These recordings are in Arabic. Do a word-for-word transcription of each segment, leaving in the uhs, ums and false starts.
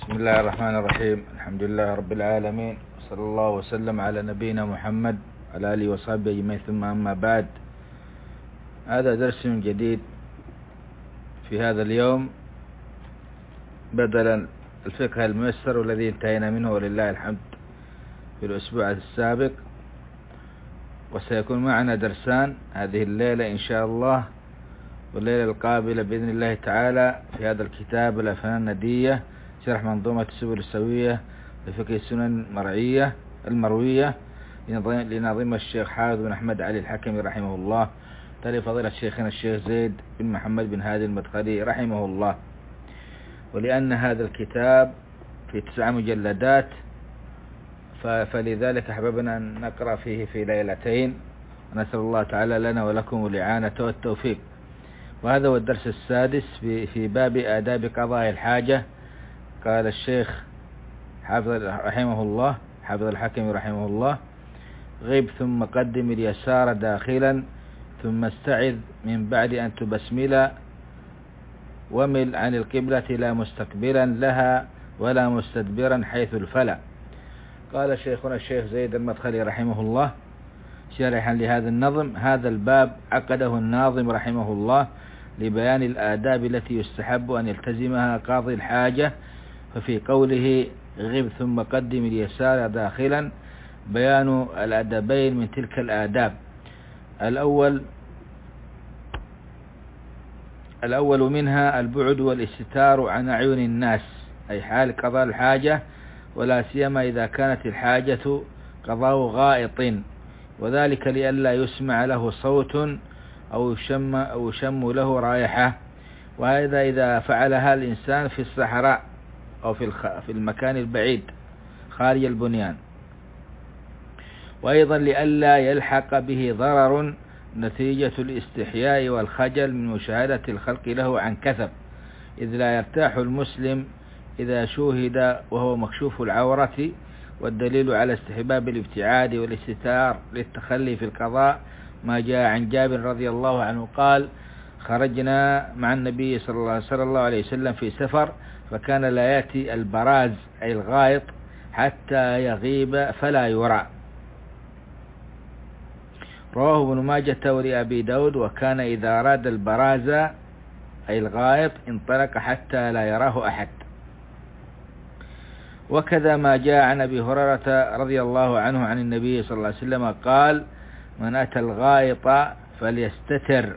بسم الله الرحمن الرحيم. الحمد لله رب العالمين، صلى الله وسلم على نبينا محمد وعلى آله وصحبه أجمعين، ثم أما بعد. هذا درس جديد في هذا اليوم بدلا الفقه الميسر والذي انتهينا منه ولله الحمد في الأسبوع السابق، وسيكون معنا درسان هذه الليلة إن شاء الله والليلة القابلة بإذن الله تعالى في هذا الكتاب الأفنان الندية، شرح منظومة السبل السوية لفقه السنن المرعية المروية لناظم الشيخ حافظ بن أحمد علي الحكمي رحمه الله، تالي فضيلة شيخنا الشيخ زيد بن محمد بن هادي المدخلي رحمه الله. ولأن هذا الكتاب في تسع مجلدات فلذلك أحببنا أن نقرأ فيه في ليلتين، ونسأل الله تعالى لنا ولكم الإعانة والتوفيق. وهذا هو الدرس السادس في باب آداب قضاء الحاجة. قال الشيخ حافظ رحمه الله حافظ الحكم رحمه الله: غب ثم قدم اليسار داخلا، ثم استعذ من بعد أن تبسملا، ومل عن القبلة لا مستقبلا لها ولا مستدبرا حيث الفلا. قال شيخنا الشيخ زيد المدخلي رحمه الله شارحا لهذا النظم: هذا الباب عقده الناظم رحمه الله لبيان الآداب التي يستحب أن يلتزمها قاضي الحاجة. ففي قوله غب ثم قدم اليسار داخلا بيان الأدبين من تلك الآداب. الأول الأول منها البعد والاستتار عن أعين الناس، أي حال قضاء الحاجة، ولا سيما إذا كانت الحاجة قضاء غائط، وذلك لئلا يسمع له صوت أو يشم, أو يشم له رائحة، وهذا إذا فعلها الإنسان في الصحراء أو في, الخ... في المكان البعيد خارج البنيان. وأيضا لئلا يلحق به ضرر نتيجة الاستحياء والخجل من مشاهدة الخلق له عن كثب، إذ لا يرتاح المسلم إذا شوهد وهو مكشوف العورة. والدليل على استحباب الابتعاد والاستتار للتخلي في القضاء ما جاء عن جابر رضي الله عنه قال: خرجنا مع النبي صلى الله عليه وسلم في سفر، فكان لا يأتي البراز أي الغائط حتى يغيب فلا يرى. رواه ابن ماجة ولأبي داود: وكان إذا أراد البراز أي الغائط انطلق حتى لا يراه أحد. وكذا ما جاء عن أبي هريرة رضي الله عنه عن النبي صلى الله عليه وسلم قال: من أتى الغائط فليستتر،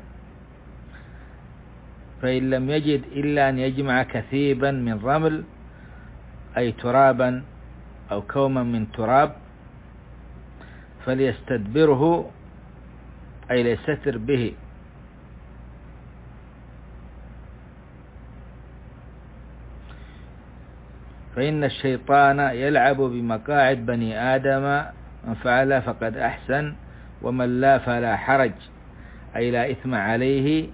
فإن لم يجد إلا أن يجمع كثيبا من رمل أي ترابا أو كوما من تراب فليستدبره أي ليستتر به. فإن الشيطان يلعب بمقاعد بني آدم، من فعل فقد أحسن، ومن لا فلا حرج أي لا إثم عليه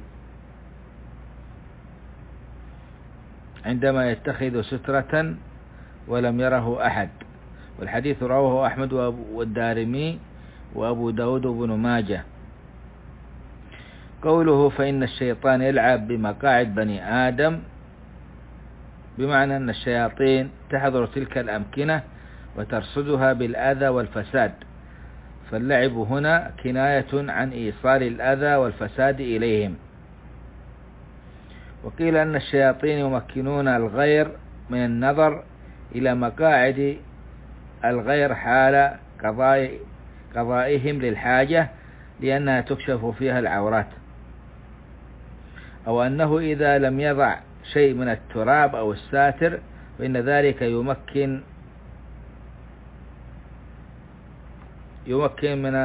عندما يتخذ سترة ولم يره أحد. والحديث رواه أحمد والدارمي وأبو داود وابن ماجه. قوله فإن الشيطان يلعب بمقاعد بني آدم بمعنى أن الشياطين تحضر تلك الأمكنة وترصدها بالأذى والفساد، فاللعب هنا كناية عن إيصال الأذى والفساد إليهم. وقيل أن الشياطين يمكنون الغير من النظر إلى مقاعد الغير حال قضاء قضائهم للحاجة، لأنها تكشف فيها العورات، أو أنه إذا لم يضع شيء من التراب أو الساتر فإن ذلك يمكن يمكن من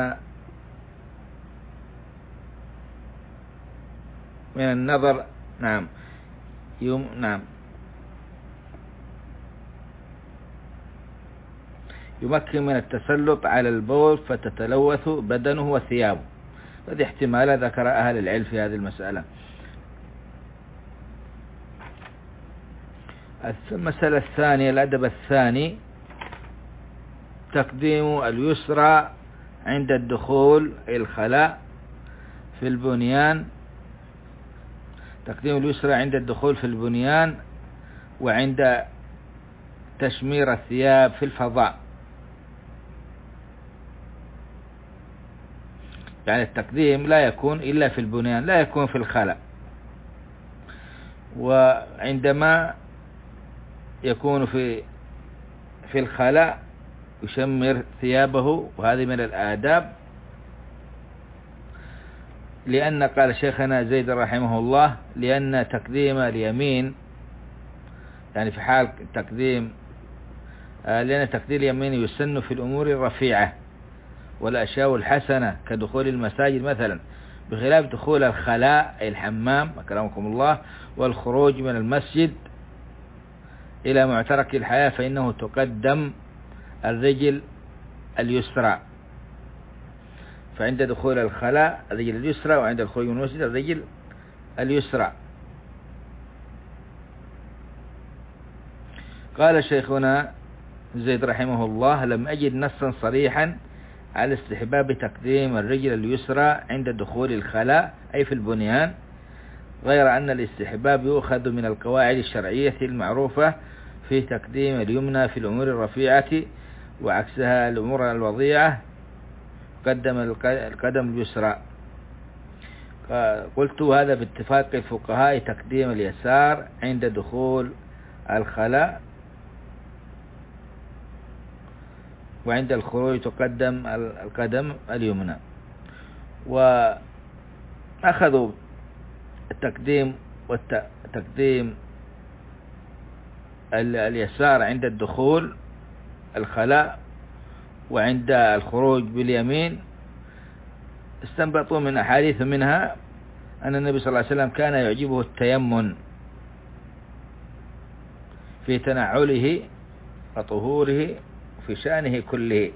من النظر. نعم يوم نعم يمكن من التسلط على البول فتتلوث بدنه وثيابه. هذه احتمال ذكر أهل العلم في هذه المسألة. المسألة الثانية الأدب الثاني تقديم اليسرى عند الدخول الخلاء في البنيان تقديم اليسرى عند الدخول في البنيان وعند تشمير الثياب في الفضاء. يعني التقديم لا يكون إلا في البنيان، لا يكون في الخلاء. وعندما يكون في في الخلاء يشمر ثيابه، وهذه من الآداب. لأن قال شيخنا زيد رحمه الله: لأن تقديم اليمين، يعني في حال تقديم لأن تقديم اليمين يسن في الأمور الرفيعة والأشياء الحسنة كدخول المساجد مثلا، بخلاف دخول الخلاء أي الحمام أكرمكم الله، والخروج من المسجد إلى معترك الحياة، فإنه تقدم الرجل اليسرى. فعند دخول الخلاء الرجل اليسرى، وعند الخروج من المسجد الرجل اليسرى. قال شيخنا زيد رحمه الله: لم أجد نصا صريحا على استحباب تقديم الرجل اليسرى عند دخول الخلاء أي في البنيان، غير أن الاستحباب يؤخذ من القواعد الشرعية المعروفة في تقديم اليمنى في الأمور الرفيعة، وعكسها الأمور الوضيعة قدم القدم اليسرى. قلت هذا باتفاق الفقهاء تقديم اليسار عند دخول الخلاء، وعند الخروج تقدم القدم اليمنى. وأخذوا التقديم والتقديم اليسار عند الدخول الخلاء وعند الخروج باليمين، استنبطوا من أحاديث منها أن النبي صلى الله عليه وسلم كان يعجبه التيمن في تنعله وطهوره في شأنه كله.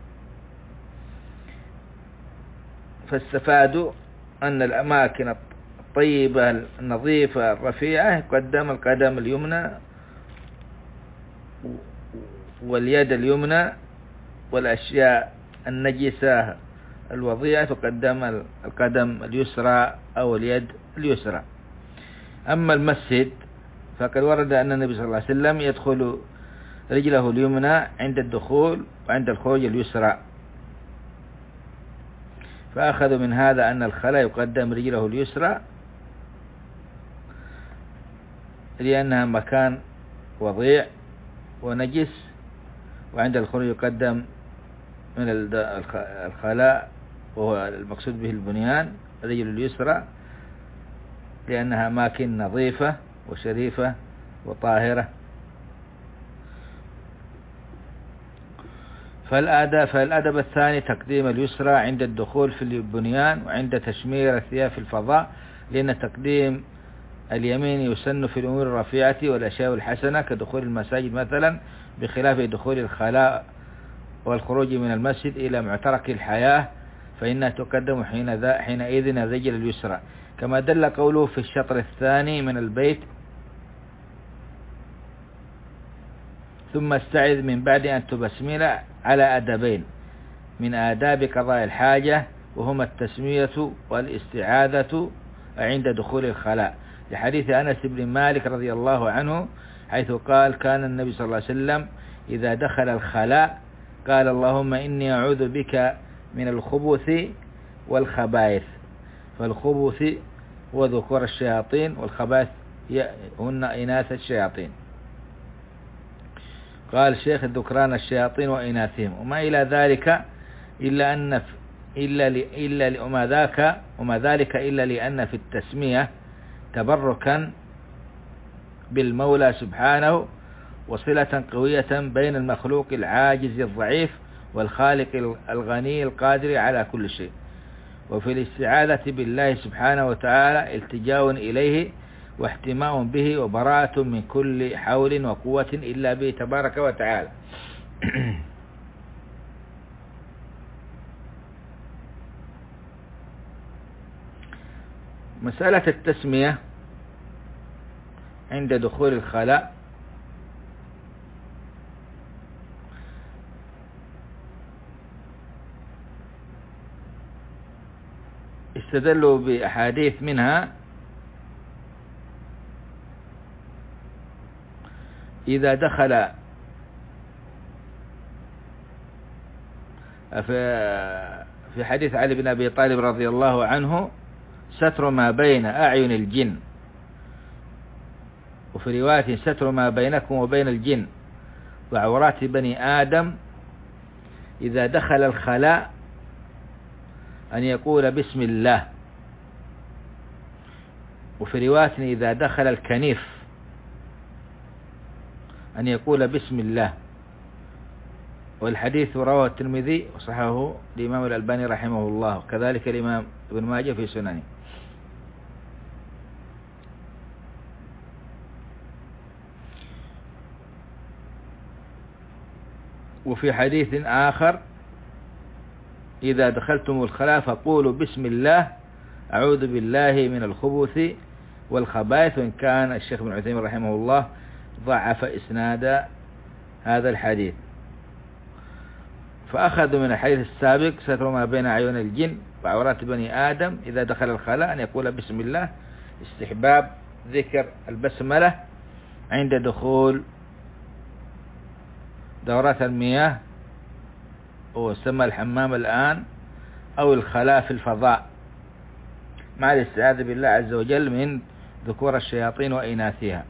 فاستفادوا أن الأماكن الطيبة النظيفة الرفيعة يقدم القدم اليمنى واليد اليمنى، والأشياء النجسة الوضيعة تقدم القدم اليسرى أو اليد اليسرى. أما المسجد فقد ورد أن النبي صلى الله عليه وسلم يدخل رجله اليمنى عند الدخول وعند الخروج اليسرى، فأخذوا من هذا أن الخلاء يقدم رجله اليسرى لأنها مكان وضيع ونجس، وعند الخروج يقدم من الخلاء وهو المقصود به البنيان الرجل اليسرى لأنها أماكن نظيفة وشريفة وطاهرة. فالأدب, فالأدب الثاني تقديم اليسرى عند الدخول في البنيان وعند تشمير الثياب في الفضاء، لأن تقديم اليمين يسن في الأمور الرفيعة والأشياء الحسنة كدخول المساجد مثلا، بخلاف دخول الخلاء والخروج من المسجد إلى معترك الحياة، فإنها تقدم حينئذ الرجل اليسرى، كما دل قوله في الشطر الثاني من البيت: ثم استعذ من بعد أن تبسمل على أدبين من آداب قضاء الحاجة، وهما التسمية والاستعاذة عند دخول الخلاء، لحديث أنس بن مالك رضي الله عنه حيث قال: كان النبي صلى الله عليه وسلم إذا دخل الخلاء قال: اللهم إني أعوذ بك من الخبث والخبائث. فالخبث هو ذكور الشياطين، والخبائث هن إناث الشياطين. قال الشيخ: ذكران الشياطين وإناثهم، وما إلى ذلك إلا أن إلا إلا وما ذاك وما ذلك إلا لأن في التسمية تبركا بالمولى سبحانه، وصلة قوية بين المخلوق العاجز الضعيف والخالق الغني القادر على كل شيء. وفي الاستعاذة بالله سبحانه وتعالى التجاء إليه واحتماء به وبراءة من كل حول وقوة إلا به تبارك وتعالى. مسألة التسمية عند دخول الخلاء استدلوا بأحاديث منها: إذا دخل في في حديث علي بن أبي طالب رضي الله عنه: ستر ما بين أعين الجن، وفي رواية: ستر ما بينكم وبين الجن وعورات بني آدم إذا دخل الخلاء أن يقول بسم الله، وفي رواية: إذا دخل الكنيف أن يقول بسم الله. والحديث رواه الترمذي وصححه الإمام الألباني رحمه الله، وكذلك الإمام ابن ماجه في سننه. وفي حديث آخر: إذا دخلتم الخلاء فقولوا بسم الله أعوذ بالله من الخبث والخبائث. وإن كان الشيخ ابن عثيمين رحمه الله ضعف إسناد هذا الحديث، فأخذوا من الحديث السابق: ستر ما بين عيون الجن وعورات بني آدم إذا دخل الخلاء أن يقول بسم الله، استحباب ذكر البسملة عند دخول دورات المياه وسمى الحمام الآن أو الخلاء في الفضاء، مع الاستعاذة بالله عز وجل من ذكور الشياطين وإناثها،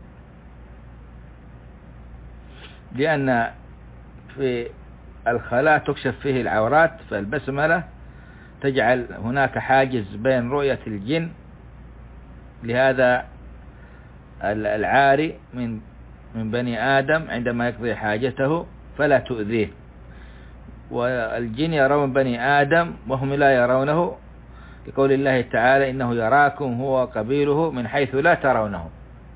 لأن في الخلاء تكشف فيه العورات، فالبسملة تجعل هناك حاجز بين رؤية الجن لهذا العاري من من بني آدم عندما يقضي حاجته فلا تؤذيه، والجن يرون بني آدم وهم لا يرونه، لقول الله تعالى: إنه يراكم هو وقبيله من حيث لا ترونه.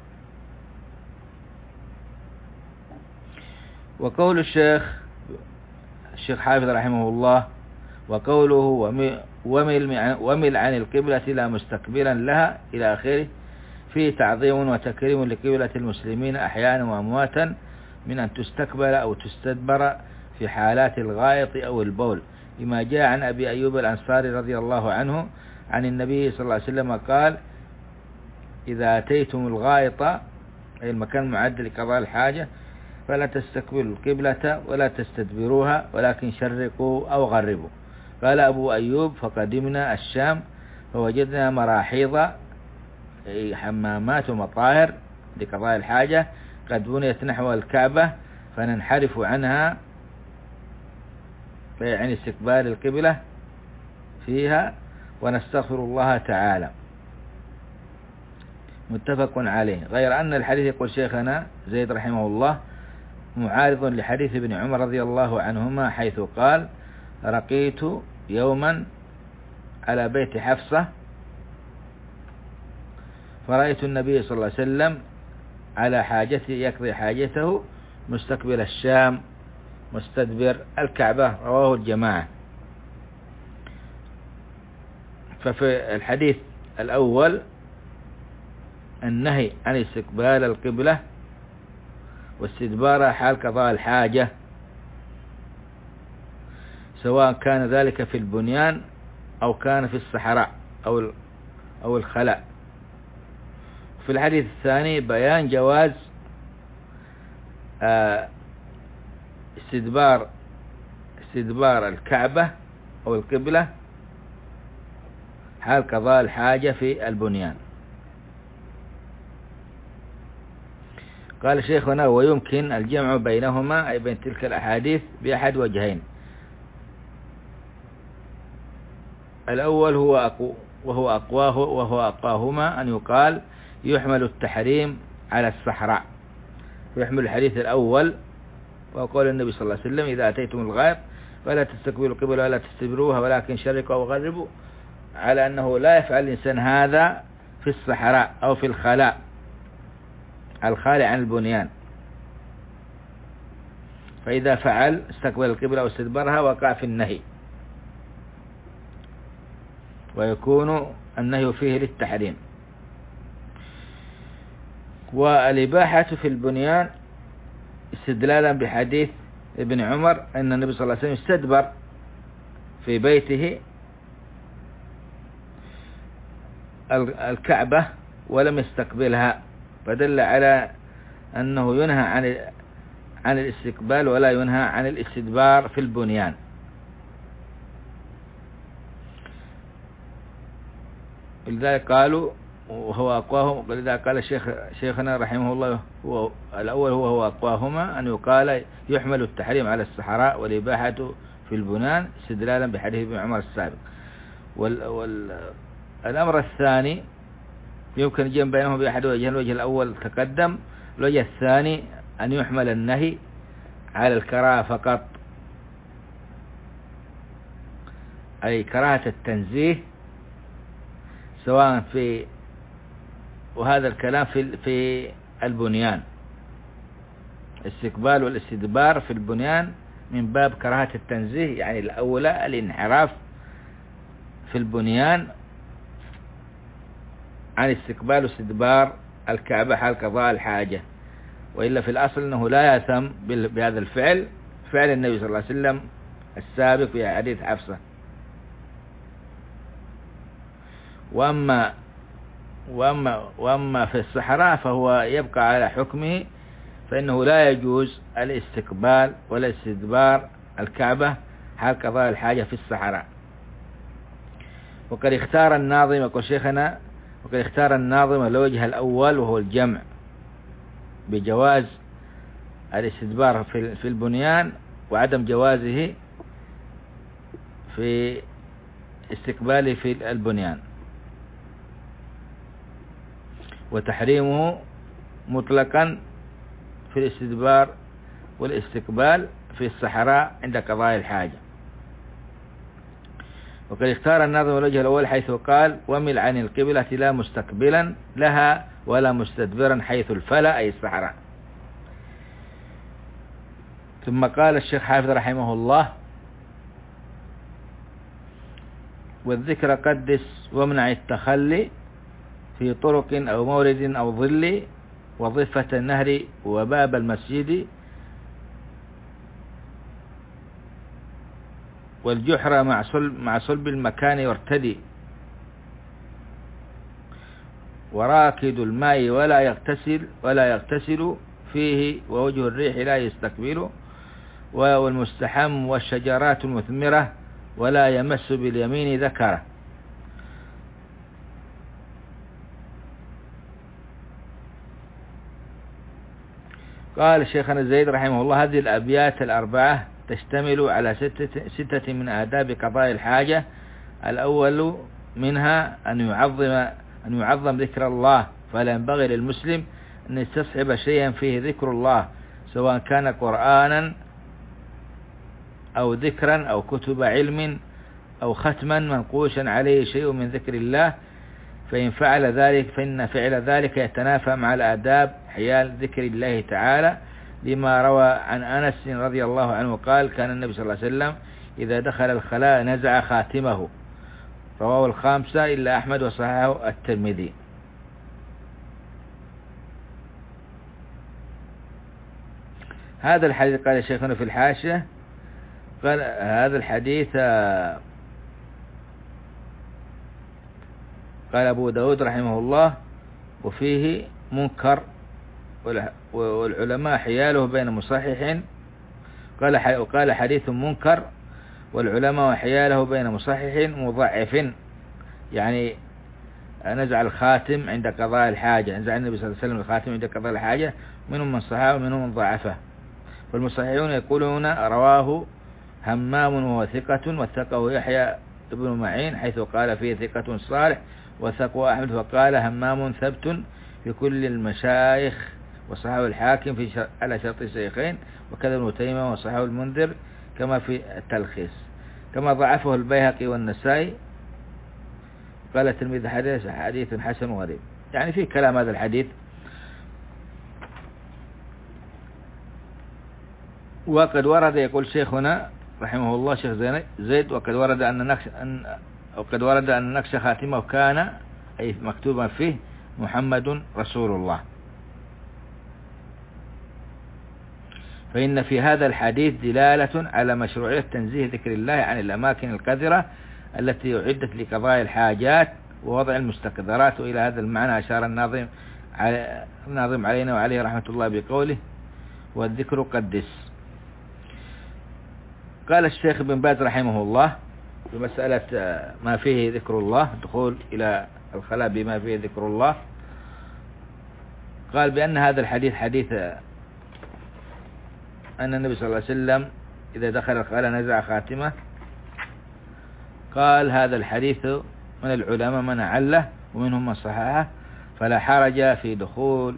وقول الشيخ الشيخ حافظ رحمه الله: وقوله ومل, ومل عن القبلة لا مستقبلا لها إلى آخره، فيه تعظيم وتكريم لقبلة المسلمين أحيانا وأمواتا من أن تستقبل أو تستدبر في حالات الغائط أو البول، لما جاء عن أبي أيوب الأنصاري رضي الله عنه عن النبي صلى الله عليه وسلم قال: إذا أتيتم الغائط، أي المكان المعد لقضاء الحاجة، فلا تستقبلوا القبلة ولا تستدبروها ولكن شرقوا أو غربوا. قال أبو أيوب: فقدمنا الشام فوجدنا مراحيض، أي حمامات ومطاهر لقضاء الحاجة، قد بنيت نحو الكعبة، فننحرف عنها، يعني استقبال القبلة فيها، ونستغفر الله تعالى. متفق عليه. غير أن الحديث يقول شيخنا زيد رحمه الله معارض لحديث ابن عمر رضي الله عنهما، حيث قال: رقيت يوما على بيت حفصة فرأيت النبي صلى الله عليه وسلم على حاجته يقضي حاجته مستقبل الشام مستدبر الكعبة. رواه الجماعة. ففي الحديث الأول النهي عن استقبال القبلة واستدبارها حال قضاء الحاجة، سواء كان ذلك في البنيان أو كان في الصحراء أو أو الخلاء. في الحديث الثاني بيان جواز استدبار استدبار الكعبة أو القبلة حال قضاء الحاجة في البنيان. قال شيخنا: ويمكن الجمع بينهما، أي بين تلك الأحاديث، بأحد وجهين. الأول هو أقو وهو أقواه وهو أقواهما، أن يقال يحمل التحريم على الصحراء، ويحمل الحديث الأول وقول النبي صلى الله عليه وسلم: إذا أتيتم الغائط فلا تستقبلوا القبلة ولا تستدبروها ولكن شرقوا أو غربوا، على أنه لا يفعل الإنسان هذا في الصحراء أو في الخلاء الخالي عن البنيان، فإذا فعل استقبل القبلة واستدبرها وقع في النهي، ويكون النهي فيه للتحريم. والإباحة في البنيان استدلالا بحديث ابن عمر أن النبي صلى الله عليه وسلم استدبر في بيته الكعبة ولم يستقبلها، فدل على أنه ينهى عن عن الاستقبال ولا ينهى عن الاستدبار في البنيان. ولذلك قالوا وهو أقواهم، ولذلك قال الشيخ شيخنا رحمه الله هو الأول هو هو أقواهما أن يقال يحمل التحريم على الصحراء والإباحة في البنان استدلالا بحديث ابن عمر السابق. والأمر الثاني يمكن الجمع بينهم بأحد وجهين، الوجه الأول تقدم، الوجه الثاني أن يحمل النهي على الكراهة فقط، أي كراهة التنزيه، سواء في وهذا الكلام في في البنيان، استقبال والاستدبار في البنيان من باب كراهة التنزيه، يعني الأولى الانحراف في البنيان عن استقبال واستدبار الكعبة حال قضاء الحاجة، وإلا في الأصل أنه لا يأثم بهذا الفعل، فعل النبي صلى الله عليه وسلم السابق في حديث حفصة. وأما وأما وأما في الصحراء فهو يبقى على حكمه، فإنه لا يجوز الاستقبال ولا استدبار الكعبة حال قضاء الحاجة في الصحراء. وقد اختار الناظم، يقول شيخنا، وقد اختار الناظم الوجه الأول وهو الجمع بجواز الاستدبار في البنيان وعدم جوازه في استقباله في البنيان، وتحريمه مطلقا في الاستدبار والاستقبال في الصحراء عند قضاء الحاجة. وقد اختار الناظم الوجه الأول حيث قال ومل عن القبلة لا مستقبلا لها ولا مستدبرا حيث الفلا أي الصحراء. ثم قال الشيخ حافظ رحمه الله والذكر قدس وامنع التخلي في طرق أو مورد أو ظل وضفة النهر وباب المسجد والجحر مع صلب, مع صلب المكان يرتدي وراكد الماء ولا يغتسل ولا يغتسل فيه ووجه الريح لا يستقبل والمستحم والشجرات المثمرة ولا يمس باليمين ذكره. قال شيخنا زيد رحمه الله هذه الأبيات الأربعة تشتمل على ستة, ستة من آداب قضاء الحاجة. الأول منها أن يعظم أن يعظم ذكر الله، فلا ينبغي للمسلم أن يستصحب شيئا فيه ذكر الله سواء كان قرآنا أو ذكرا أو كتب علم أو ختما منقوشا عليه شيء من ذكر الله، فإن فعل ذلك فإن فعل ذلك يتنافى مع الآداب حيال ذكر الله تعالى، لما روى عن أنس رضي الله عنه قال كان النبي صلى الله عليه وسلم إذا دخل الخلاء نزع خاتمه، رواه الخامسة إلا أحمد وصححه الترمذي. هذا الحديث قال شيخنا في الحاشية قال هذا الحديث قال أبو داود رحمه الله وفيه منكر والعلماء حياله بين مصحح، قال وقال حديث منكر والعلماء حياله بين مصحح مضعف، يعني نزع الخاتم عند قضاء الحاجة، نزع النبي صلى الله عليه وسلم الخاتم عند قضاء الحاجة، منهم من صححه ومنهم من ضعفه. والمصححون يقولون رواه همام وهو ثقة وثقه يحيى ابن معين حيث قال فيه ثقة صالح، وثقه أحمد فقال همام ثبت في كل المشايخ، وصححه الحاكم في شر... على شرط الشيخين، وكذا ابن تيمية وصححه المنذر كما في التلخيص، كما ضعفه البيهقي والنسائي. قال الترمذي حديث حديث حسن وغريب، يعني في كلام هذا الحديث. وقد ورد يقول شيخنا رحمه الله شيخ زيد وقد ورد أن نقش أن وقد ورد أن نقش خاتمه كان أي مكتوبا فيه محمد رسول الله، فإن في هذا الحديث دلالة على مشروعية تنزيه ذكر الله عن الأماكن القذرة التي أعدت لقضاء الحاجات ووضع المستقذرات. وإلى هذا المعنى أشار الناظم علي الناظم علينا وعليه رحمة الله بقوله والذكر قدس. قال الشيخ بن باز رحمه الله بمسألة ما فيه ذكر الله، دخول إلى الخلاء بما فيه ذكر الله. قال بأن هذا الحديث حديث أن النبي صلى الله عليه وسلم إذا دخل الخلاء نزع خاتمه. قال هذا الحديث من العلماء من عله ومنهم من صححه، فلا حرج في دخول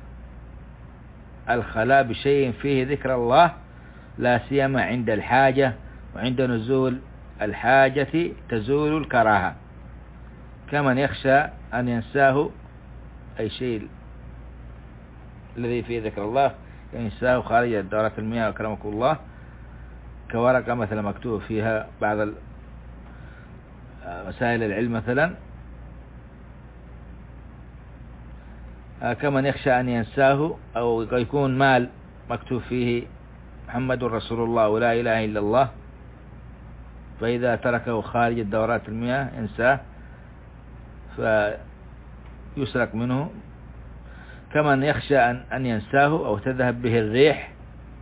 الخلاء بشيء فيه ذكر الله، لا سيما عند الحاجة، وعند نزول الحاجة تزول الكراهة، كمن يخشى أن ينساه أي شيء الذي فيه ذكر الله ينساه خارج دورة المياه أكرمكم الله، كورقة مثلا مكتوب فيها بعض مسائل العلم مثلا، كمن يخشى أن ينساه، أو يكون مال مكتوب فيه محمد رسول الله ولا إله إلا الله، فإذا تركه خارج الدورات المياه ينساه فيسرق منه. كمن يخشى أن ينساه أو تذهب به الريح،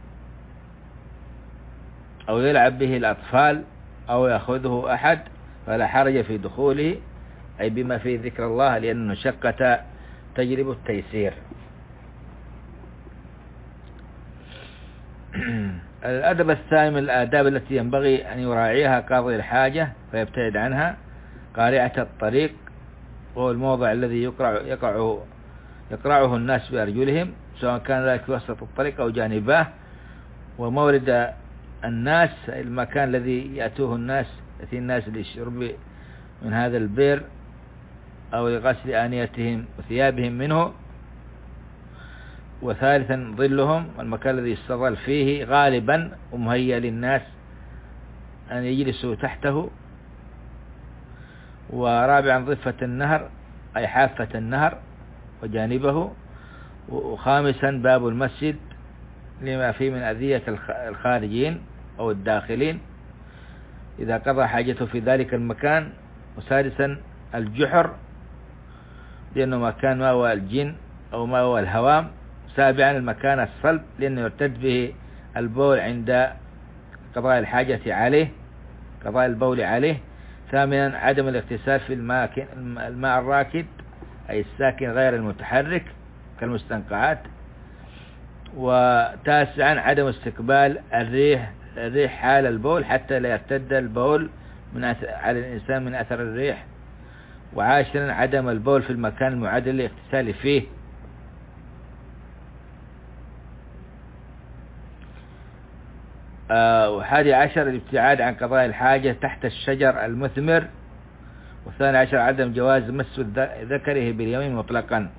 أو يلعب به الأطفال، أو يأخذه أحد، فلا حرج في دخوله، أي بما فيه ذكر الله، لأن المشقة تجلب التيسير. الأدب الثاني من الآداب التي ينبغي أن يراعيها قاضي الحاجة فيبتعد عنها قارعة الطريق، وهو الموضع الذي يقرع يقع يقرعه الناس بأرجلهم، سواء كان ذلك في وسط الطريق أو جانباه، ومورد الناس المكان الذي يأتوه الناس يأتي الناس للشرب من هذا البئر أو لغسل آنيتهم وثيابهم منه. وثالثا ظلهم، المكان الذي يستظل فيه غالبا ومهيأ للناس أن يجلسوا تحته. ورابعا ضفة النهر، أي حافة النهر وجانبه. وخامسا باب المسجد لما فيه من أذية الخارجين أو الداخلين إذا قضى حاجته في ذلك المكان. وسادسا الجحر، لأنه مكان ما هو الجن أو ما هو الهوام. سابعا المكان الصلب، لأنه يرتد به البول عند قضاء الحاجة عليه، قضاء البول عليه. ثامنا عدم الاغتسال في الماء الماء الراكد، أي الساكن غير المتحرك كالمستنقعات. وتاسعا عدم استقبال الريح الريح حال البول حتى لا يرتد البول من على الإنسان من أثر الريح. وعاشرا عدم البول في المكان المعد للاغتسال فيه. آه وحادي عشر الابتعاد عن قضاء الحاجة تحت الشجر المثمر. والثاني عشر عدم جواز مس ذكره باليمين مطلقا.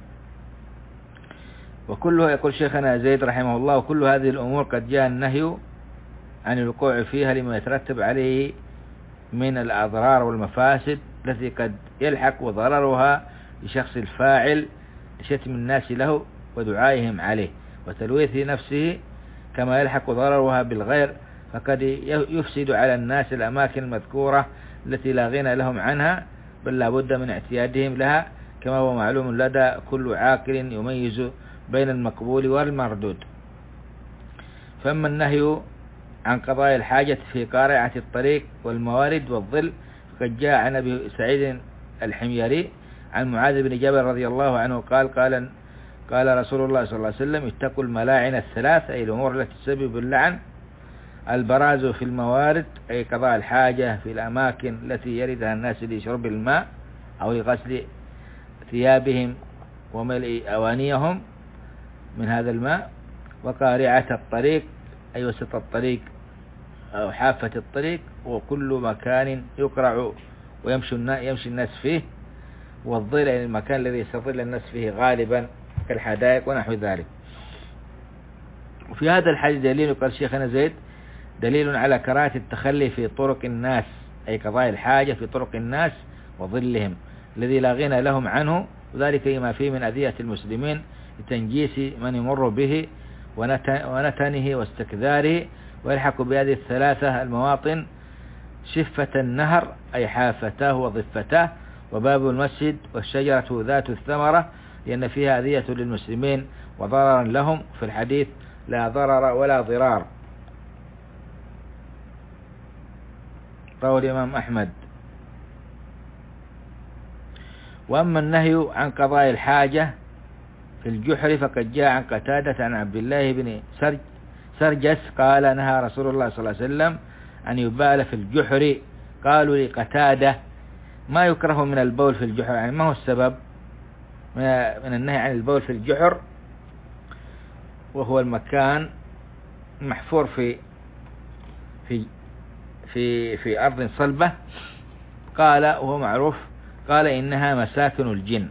وكله يقول شيخنا زيد رحمه الله، وكل هذه الأمور قد جاء النهي عن الوقوع فيها لما يترتب عليه من الأضرار والمفاسد التي قد يلحق ضررها لشخص الفاعل لشتم الناس له ودعائهم عليه وتلويث نفسه، كما يلحق ضررها بالغير، فقد يفسد على الناس الأماكن المذكورة التي لا غنى لهم عنها، بل لا بد من اعتيادهم لها، كما هو معلوم لدى كل عاقل يميز بين المقبول والمردود. فأما النهي عن قضاء الحاجة في قارعة الطريق والموارد والظل فقد جاء عن أبي سعيد الحميري عن معاذ بن جبل رضي الله عنه قال قال قال رسول الله صلى الله عليه وسلم: اتقوا الملاعن الثلاث، أي الأمور التي تسبب اللعن: البراز في الموارد، أي قضاء الحاجة في الأماكن التي يردها الناس لشرب الماء أو لغسل ثيابهم وملء أوانيهم من هذا الماء. وقارعة الطريق، أي وسط الطريق أو حافة الطريق، وكل مكان يقرع ويمشي يمشي الناس فيه. والظل، أي المكان الذي يستظل الناس فيه غالبا كالحدائق ونحو ذلك. وفي هذا الحديث دليل، قال شيخنا زيد، دليل على كراهة التخلي في طرق الناس، أي قضاء الحاجة في طرق الناس وظلهم الذي لا غنى لهم عنه، وذلك لما فيه من أذية المسلمين لتنجيس من يمر به ونتنه واستكذاره. ويلحق بهذه الثلاثة المواطن شفة النهر، أي حافتاه وضفتاه، وباب المسجد، والشجرة ذات الثمرة، لأن فيها أذية للمسلمين وضررا لهم. في الحديث: لا ضرر ولا ضرار، رواه الإمام أحمد. وأما النهي عن قضاء الحاجة في الجحر فقد جاء عن قتادة عن عبد الله بن سرج سرجس قال نهى رسول الله صلى الله عليه وسلم أن يبال في الجحر. قالوا لقتادة ما يكره من البول في الجحر، يعني ما هو السبب من النهي عن البول في الجحر وهو المكان محفور في في في في أرض صلبة؟ قال وهو معروف، قال إنها مساكن الجن.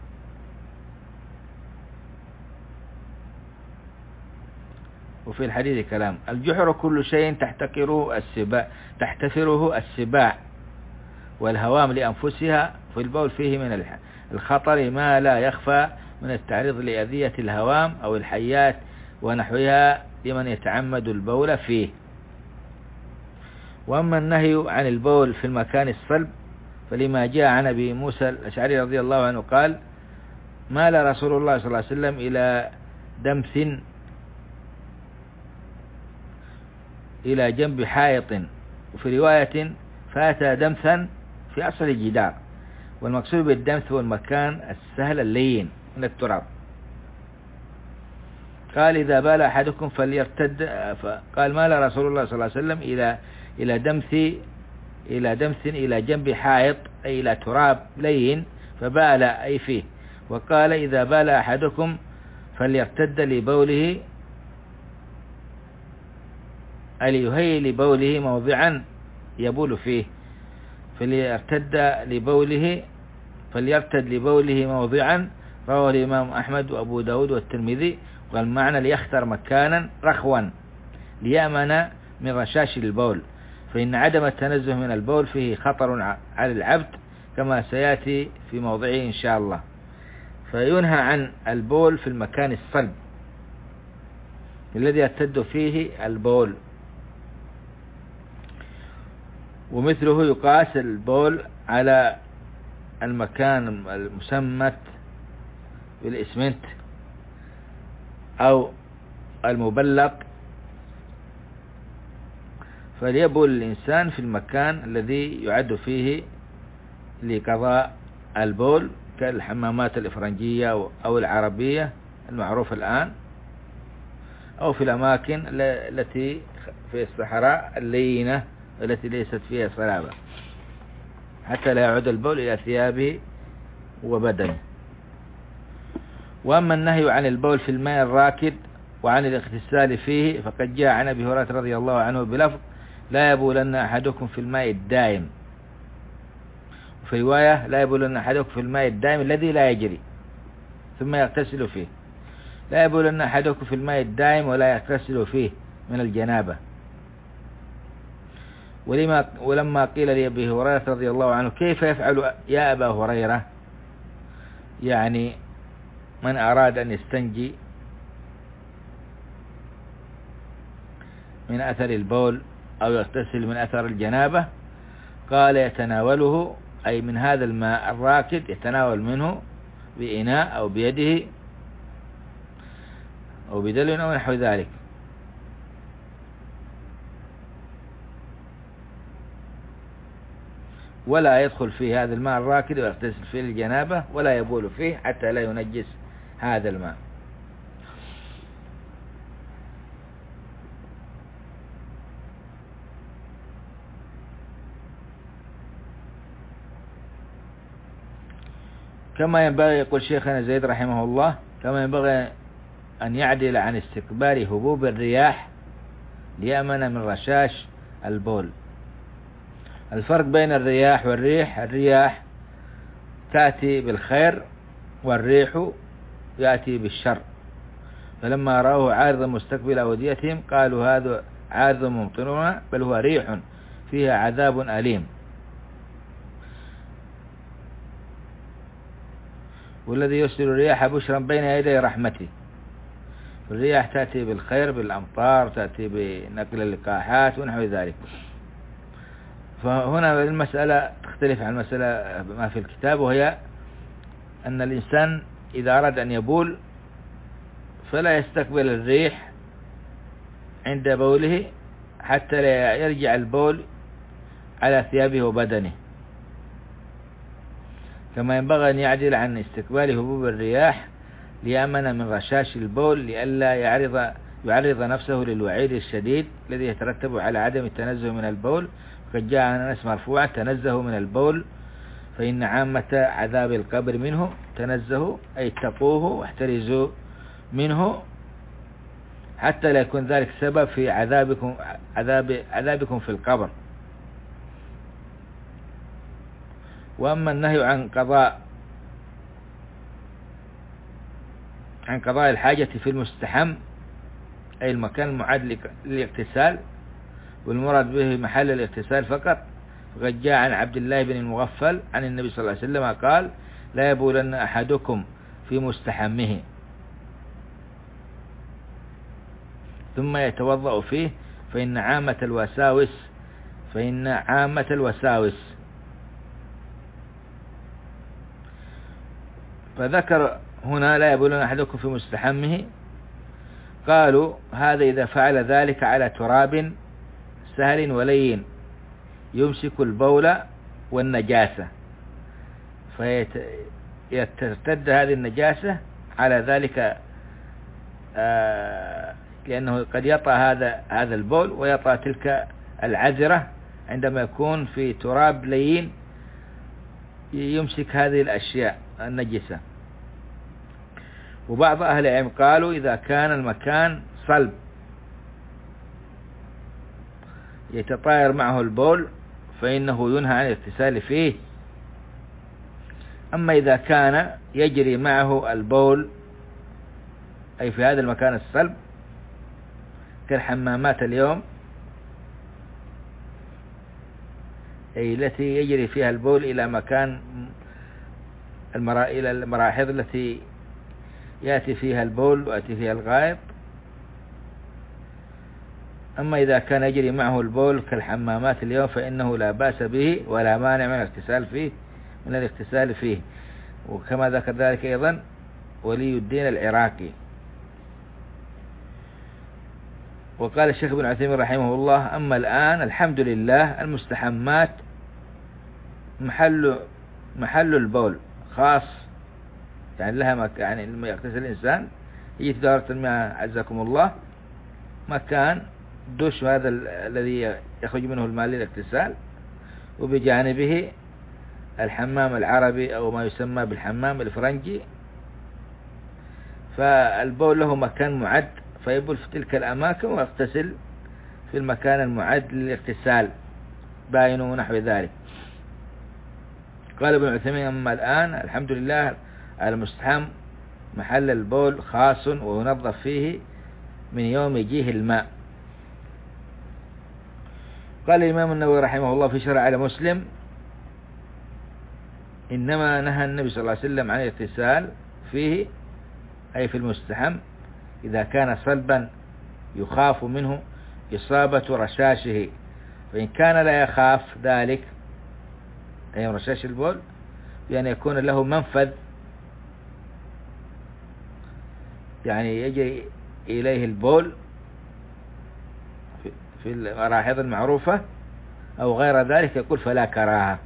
وفي الحديث كلام. الجحر كل شيء تحتقره السباع تحتفره السباع والهوام لأنفسها، في البول فيه من الخطر ما لا يخفى من التعريض لأذية الهوام أو الحيات ونحوها لمن يتعمد البول فيه. وأما النهي عن البول في المكان الصلب فلما جاء عن أبي موسى الأشعري رضي الله عنه قال مال رسول الله صلى الله عليه وسلم إلى دمث إلى جنب حائط، وفي رواية فأتى دمثا في أصل الجدار، والمقصود بالدمث هو المكان السهل اللين من التراب. قال إذا بال أحدكم فليرتد، قال مال رسول الله صلى الله عليه وسلم إلى إلى دمث إلى دمث إلى جنب حائط أي إلى تراب لين فبال أي فيه. وقال إذا بال أحدكم فليرتد لبوله ليهيئ لبوله موضعا يبول فيه، فليرتد لبوله فليرتد لبوله موضعا. رواه الإمام أحمد وأبو داود والترمذي. وقال معنى ليختار مكانا رخوا ليأمن من رشاش البول، فإن عدم التنزه من البول فيه خطر على العبد كما سيأتي في موضعه إن شاء الله. فينهى عن البول في المكان الصلب الذي يرتد فيه البول، ومثله يقاس البول على المكان المسمت بالإسمنت أو المبلق، فليبول الإنسان في المكان الذي يعد فيه لقضاء البول كالحمامات الإفرنجية أو العربية المعروفة الآن، أو في الأماكن التي في الصحراء اللينة التي ليست فيها صلابة حتى لا يعود البول إلى ثيابه وبدنه. وأما النهي عن البول في الماء الراكد وعن الاغتسال فيه فقد جاء عن أبي هريرة رضي الله عنه بلفظ لا يبولن أحدكم في الماء الدائم، وفي رواية لا يبولن أحدكم في الماء الدائم الذي لا يجري ثم يغتسل فيه. لا يبولن أحدكم في الماء الدائم ولا يغتسل فيه من الجنابة. ولما ولما قيل لأبي هريرة رضي الله عنه كيف يفعل يا أبا هريرة، يعني من أراد أن يستنجي من أثر البول أو يغتسل من أثر الجنابة، قال يتناوله أي من هذا الماء الراكد يتناول منه بإناء أو بيده أو بدلو أو نحو ذلك، ولا يدخل فيه هذا الماء الراكد ويغتسل فيه الجنابة ولا يبول فيه حتى لا ينجس هذا الماء. كما ينبغي، يقول شيخنا زيد رحمه الله، كما ينبغي أن يعدل عن استقبال هبوب الرياح ليأمن من رشاش البول. الفرق بين الرياح والريح: الرياح تأتي بالخير والريح يأتي بالشر، فلما رأوه عارضا مستقبل أوديتهم قالوا هذا عارض ممطرنا بل هو ريح فيها عذاب أليم. والذي يرسل الرياح بشرا بين يدي رحمته. الرياح تأتي بالخير بالأمطار، تأتي بنقل اللقاحات ونحو ذلك. فهنا المسألة تختلف عن المسألة ما في الكتاب، وهي أن الإنسان إذا أراد أن يبول فلا يستقبل الريح عند بوله حتى لا يرجع البول على ثيابه وبدنه، كما ينبغي أن يعدل عن استقبال هبوب الرياح ليأمن من رشاش البول لئلا يعرض يعرض نفسه للوعيد الشديد الذي يترتب على عدم التنزه من البول. وقد جاء عن أنس مرفوعا: تنزهوا من البول فإن عامة عذاب القبر منه. تنزهوا أي اتقوه واحترزوا منه حتى لا يكون ذلك سبب في عذابكم عذاب عذابكم في القبر. وأما النهي عن قضاء عن قضاء الحاجة في المستحم أي المكان المعد للاغتسال، والمراد به محل الاغتسال فقط. فقد جاء عن عبد الله بن المغفل عن النبي صلى الله عليه وسلم قال: لا يبولن أحدكم في مستحمه ثم يتوضأ فيه فإن عامة الوساوس فإن عامة الوساوس فذكر هنا: لا يبولن أحدكم في مستحمه. قالوا: هذا إذا فعل ذلك على تراب سهل ولين يمسك البول والنجاسة، فيترتد هذه النجاسة على ذلك، آه لأنه قد يطأ هذا هذا البول ويطأ تلك العذرة عندما يكون في تراب لين يمسك هذه الأشياء النجسة. وبعض أهل العلم قالوا: إذا كان المكان صلب يتطاير معه البول فإنه ينهى عن الاغتسال فيه. أما إذا كان يجري معه البول أي في هذا المكان الصلب كالحمامات اليوم أي التي يجري فيها البول إلى مكان المرا... إلى المراحيض التي يأتي فيها البول ويأتي فيها الغائط. أما إذا كان يجري معه البول كالحمامات اليوم فإنه لا بأس به ولا مانع من الاغتسال فيه من الاغتسال فيه. وكما ذكر ذلك أيضا ولي الدين العراقي. وقال الشيخ ابن عثيمين رحمه الله: أما الآن الحمد لله المستحمات محل محل البول خاص، يعني لها مك... يعني لما يغتسل الإنسان يجي في دورة المياه عزكم الله مكان دوش هذا ال... الذي يخرج منه الماء للاغتسال، وبجانبه الحمام العربي أو ما يسمى بالحمام الفرنجي، فالبول له مكان معد فيبول في تلك الأماكن ويغتسل في المكان المعد للاغتسال باين ونحو ذلك. قال ابن عثيمين: أما الآن الحمد لله المستحم محل البول خاص وينظف فيه من يوم يجيه الماء. قال الإمام النووي رحمه الله في شرح على مسلم: إنما نهى النبي صلى الله عليه وسلم عن الاغتسال فيه أي في المستحم إذا كان صلبا يخاف منه إصابة رشاشه، فإن كان لا يخاف ذلك أي رشاش البول بأن يكون له منفذ يعني يجي إليه البول في المراحيض المعروفة أو غير ذلك يقول فلا كراهة.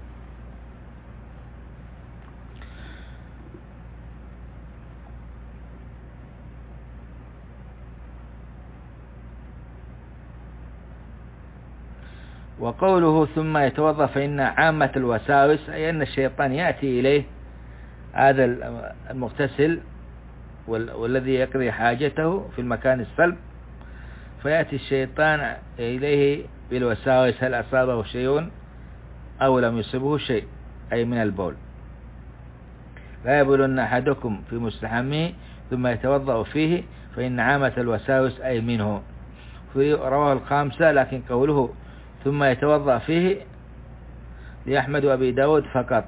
وقوله ثم يتوضأ فإن عامة الوساوس أي أن الشيطان يأتي إليه هذا المغتسل والذي يقضي حاجته في المكان الصلب، فيأتي الشيطان إليه بالوساوس: هل أصابه شيء أو لم يصبه شيء أي من البول. لا يبولن أحدكم في مستحمه ثم يتوضأ فيه فإن عامة الوساوس أي منه. رواه الخامسة، لكن قوله ثم يتوضأ فيه لأحمد وأبي داود فقط.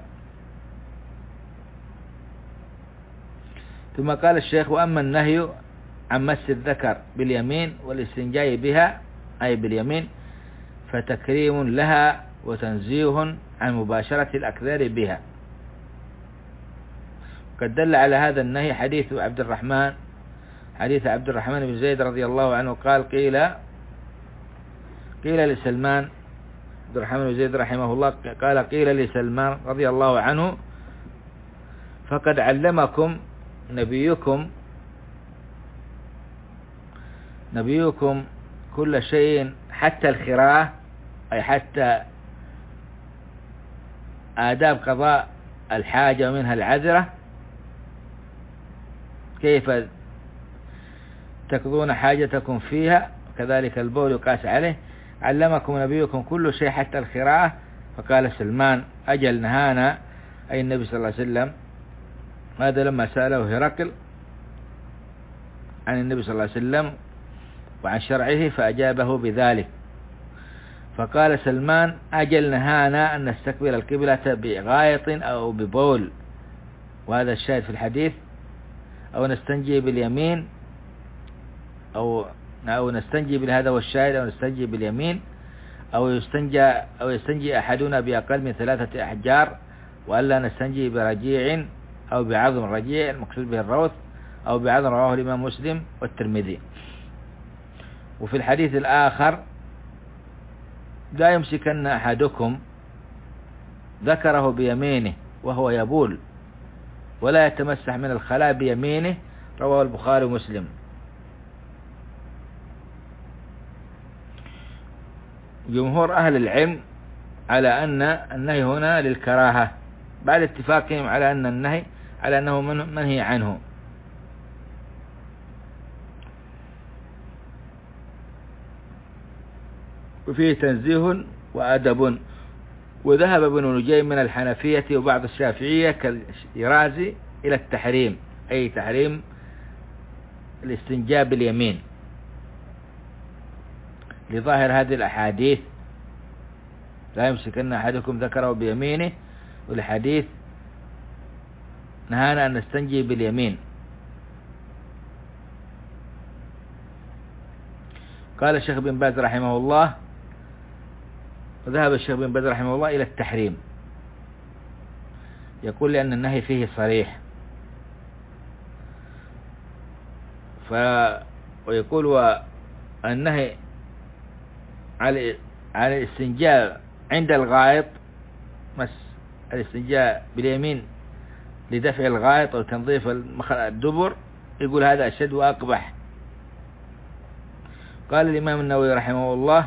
ثم قال الشيخ: وأما النهي عن مس الذكر باليمين والاستنجاء بها أي باليمين فتكريم لها وتنزيه عن مباشرة الأكذار بها. قد دل على هذا النهي حديث عبد الرحمن حديث عبد الرحمن بن زيد رضي الله عنه قال: قيل قيل لسلمان عبد الرحمن بن زيد رحمه الله قال: قيل لسلمان رضي الله عنه: فقد علمكم نبيكم نبيكم كل شيء حتى الخراءة، أي حتى آداب قضاء الحاجة ومنها العذرة، كيف تقضون حاجتكم فيها، كذلك البول يقاس عليه. علمكم نبيكم كل شيء حتى الخراءة. فقال سلمان: أجل نهانا، أي النبي صلى الله عليه وسلم. هذا لما سأله هرقل عن النبي صلى الله عليه وسلم وعن شرعه فأجابه بذلك. فقال سلمان: أجل نهانا أن نستقبل القبلة بغائط أو ببول، وهذا الشاهد في الحديث، أو نستنجي باليمين، أو أو نستنجي بهذا والشاهد، أو نستنجي باليمين، أو يستنجى أو يستنجي أحدنا بأقل من ثلاثة أحجار، وألا نستنجي برجيع أو بعظم رجيع المقصود به الروث، أو بعظم، رواه الإمام مسلم والترمذي. وفي الحديث الآخر: لا يمسكن أحدكم ذكره بيمينه وهو يبول، ولا يتمسح من الخلاء بيمينه، رواه البخاري ومسلم. جمهور أهل العلم على أن النهي هنا للكراهة، بعد اتفاقهم على أن النهي على أنه منهي عنه. وفيه تنزيه وأدب. وذهب ابن نجيم من الحنفية وبعض الشافعية كالرازي إلى التحريم، أي تحريم الاستنجاء باليمين، لظاهر هذه الأحاديث: لا يمسكن أحدكم ذكره بيمينه، والحديث: نهانا أن نستنجي باليمين. قال الشيخ بن باز رحمه الله، وذهب الشيخ بن باز رحمه الله إلى التحريم، يقول لأن النهي فيه صريح. ف ويقول: والنهي على على الاستنجاء عند الغائط، مس الاستنجاء باليمين لدفع الغائط أو تنظيف الدبر، يقول هذا أشد وأقبح. قال الإمام النووي رحمه الله: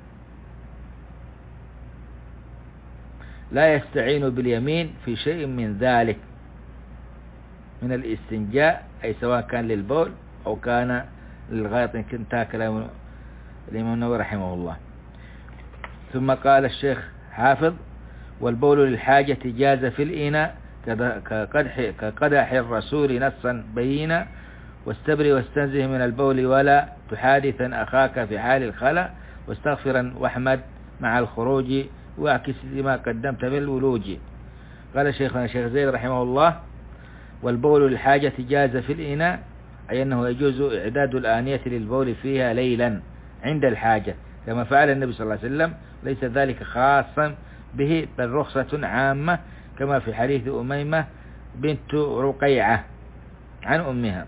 لا يستعين باليمين في شيء من ذلك من الاستنجاء، أي سواء كان للبول أو كان للغائط، إن كنت كلام الإمام النووي رحمه الله. ثم قال الشيخ حافظ: والبول للحاجة جاز في الإناء كقدح, كقدح الرسول نصا بينا، واستبري واستنزه من البول، ولا تحادثا أخاك في حال الخلا، واستغفرا واحمد مع الخروج، واعكس لما قدمت بالولوج. قال شيخنا الشيخ زيد رحمه الله: والبول للحاجة جاز في الإناء، أي أنه يجوز إعداد الآنية للبول فيها ليلا عند الحاجة، كما فعل النبي صلى الله عليه وسلم، ليس ذلك خاصا به، بل رخصة عامة، كما في حديث أميمة بنت رقيعة عن أمها.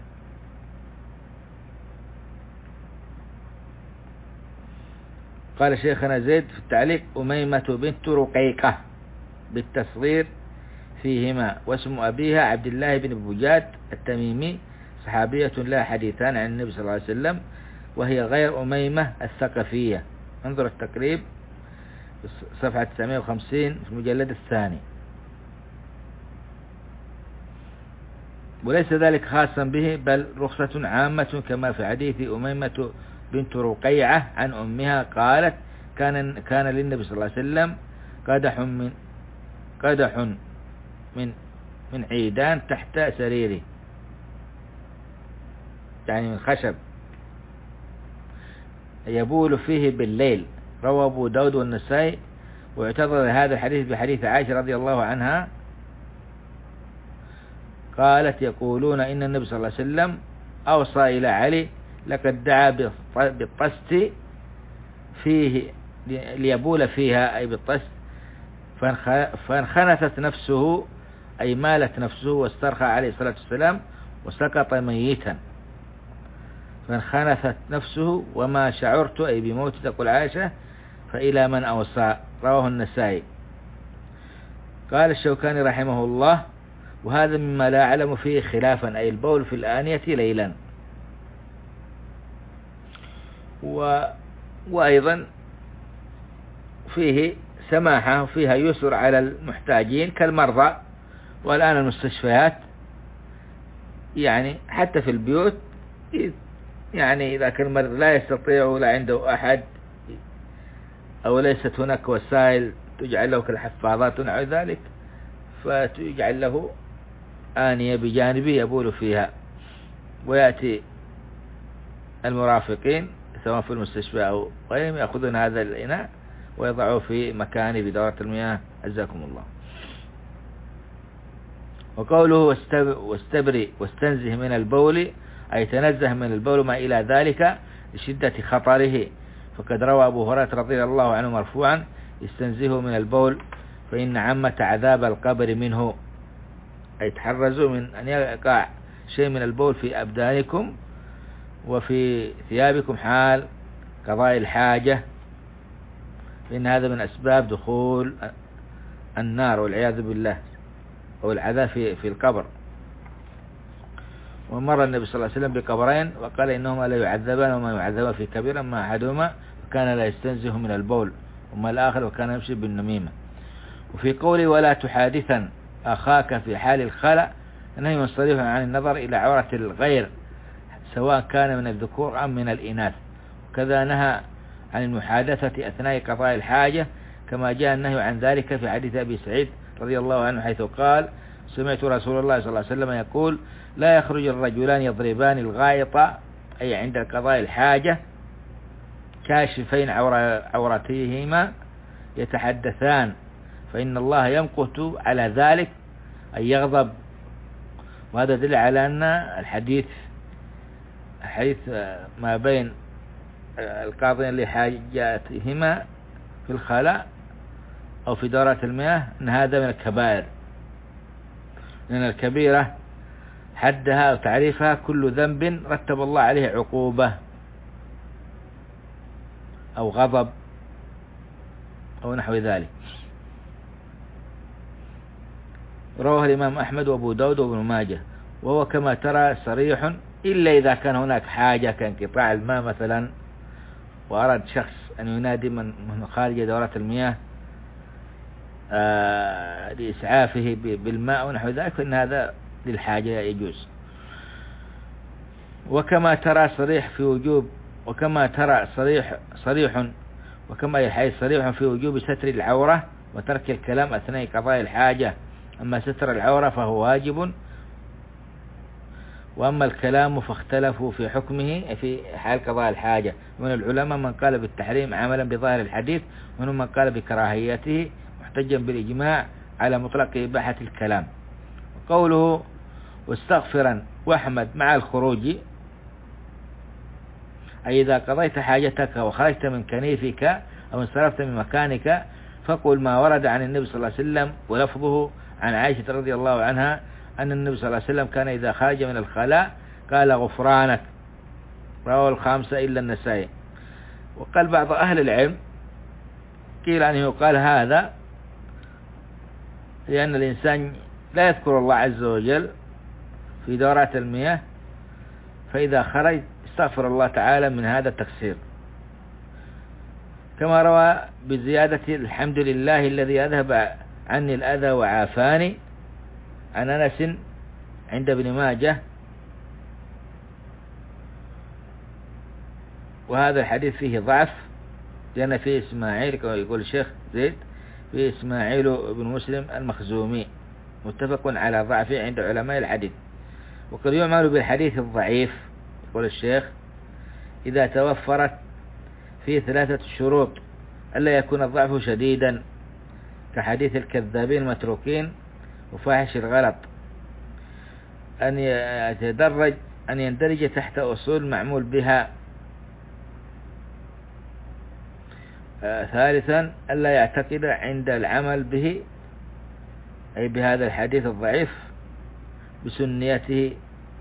قال شيخنا زيد في التعليق: أميمة بنت رقيقة بالتصغير فيهما، واسم أبيها عبد الله بن بجاد التميمي، صحابية لها حديثان عن النبي صلى الله عليه وسلم، وهي غير أميمة الثقفية. انظر التقريب صفحة تسعمائة وخمسين في المجلد الثاني. وليس ذلك خاصا به، بل رخصة عامة، كما في حديث أميمة بنت رقيعة عن أمها قالت: كان كان للنبي صلى الله عليه وسلم قدح من قدح من من عيدان تحت سريره، يعني من خشب، يبول فيه بالليل، روى أبو داود والنسائي. واعتضد هذا الحديث بحديث عائشة رضي الله عنها قالت: يقولون إن النبي صلى الله عليه وسلم أوصى إلى علي: لقد دعا بالطست فيه ليبول فيها، أي بالطست، فانخنثت نفسه، أي مالت نفسه، واسترخى عليه الصلاة والسلام وسقط ميتا، فانخنثت نفسه وما شعرت، أي بموت، تقول عائشة، فإلى من أوصى، رواه النسائي. قال الشوكاني رحمه الله: وهذا مما لا أعلم فيه خلافا، أي البول في الآنية ليلا. و... وأيضا فيه سماحة وفيها يسر على المحتاجين كالمرضى. والآن المستشفيات يعني حتى في البيوت، يعني إذا كان المريض لا يستطيع ولا عنده أحد أو ليست هناك وسائل تجعل له كالحفاظات ونحو ذلك، فتجعل له آنية بجانبه يبول فيها، ويأتي المرافقين سواء في المستشفى أو غيرهم يأخذون هذا الإناء ويضعوه في مكانه بدورة المياه. عزكم الله. وقوله واستبري واستنزه من البول، أي تنزه من البول ما إلى ذلك لشدة خطره، فقد روى أبو هريرة رضي الله عنه مرفوعا: استنزهوا من البول فإن عامة عذاب القبر منه، أي تحرزوا من أن يقع شيء من البول في أبدانكم وفي ثيابكم حال قضاء الحاجة، فإن هذا من أسباب دخول النار والعياذ بالله أو العذاب في في القبر. ومر النبي صلى الله عليه وسلم بقبرين وقال إنهما لا يعذبان وما يعذبان في كبير، أما أحدهما فكان لا يستنزه من البول وما الآخر وكان يمشي بالنميمة. وفي قوله ولا تحادثا أخاك في حال الخلأ نهي صريح عن النظر إلى عورة الغير سواء كان من الذكور أم من الإناث، وكذا نهى عن المحادثة أثناء قضاء الحاجة، كما جاء النهي عن ذلك في حديث أبي سعيد رضي الله عنه حيث قال: سمعت رسول الله صلى الله عليه وسلم يقول: لا يخرج الرجلان يضربان الغائط، أي عند قضاء الحاجة، كاشفين عورتيهما يتحدثان، فإن الله يمقت على ذلك أي يغضب. وهذا دل على أن الحديث حديث ما بين القاضين لحاجاتهما في الخلاء أو في دورات المياه أن هذا من الكبائر، لأن الكبيرة حدها وتعريفها كل ذنب رتب الله عليه عقوبة أو غضب أو نحو ذلك. رواه الإمام أحمد وأبو داود وابن ماجه. وهو كما ترى صريح، إلا إذا كان هناك حاجة كانقطاع الماء مثلا، وأراد شخص أن ينادي من خارج دورات المياه آه لإسعافه بالماء ونحو ذلك، فإن هذا للحاجة يجوز. وكما ترى صريح في وجوب وكما ترى صريح صريح وكما يحيي صريح في وجوب ستر العورة وترك الكلام أثناء قضاء الحاجة. أما ستر العورة فهو واجب، وأما الكلام فاختلفوا في حكمه في حال قضاء الحاجة. من العلماء من قال بالتحريم عملا بظاهر الحديث، ومن من قال بكراهيته محتجا بالإجماع على مطلق إباحة الكلام. قوله واستغفرا واحمد مع الخروج، أي إذا قضيت حاجتك وخرجت من كنيفك أو انصرفت من مكانك فقل ما ورد عن النبي صلى الله عليه وسلم. ولفظه عن عائشة رضي الله عنها أن النبي صلى الله عليه وسلم كان إذا خرج من الخلاء قال غفرانك، رواه الخامسة إلا النسائي. وقال بعض أهل العلم قيل أنه يقال هذا لأن الإنسان لا يذكر الله عز وجل في دورات المياه، فإذا خرج استغفر الله تعالى من هذا التقصير. كما روى بزيادة الحمد لله الذي أذهب عني الأذى وعافاني عن أنس عند ابن ماجه. وهذا الحديث فيه ضعف لأن فيه إسماعيل كما يقول الشيخ زيد، فيه إسماعيل بن مسلم المخزومي متفق على ضعفه عند علماء الحديث. وقد يعمل بالحديث الضعيف يقول الشيخ إذا توفرت فيه ثلاثة شروط: ألا يكون الضعف شديدا كحديث الكذابين المتروكين وفاحش الغلط، أن يتدرج أن يندرج تحت أصول معمول بها، آه ثالثا ألا يعتقد عند العمل به أي بهذا الحديث الضعيف بسنيته.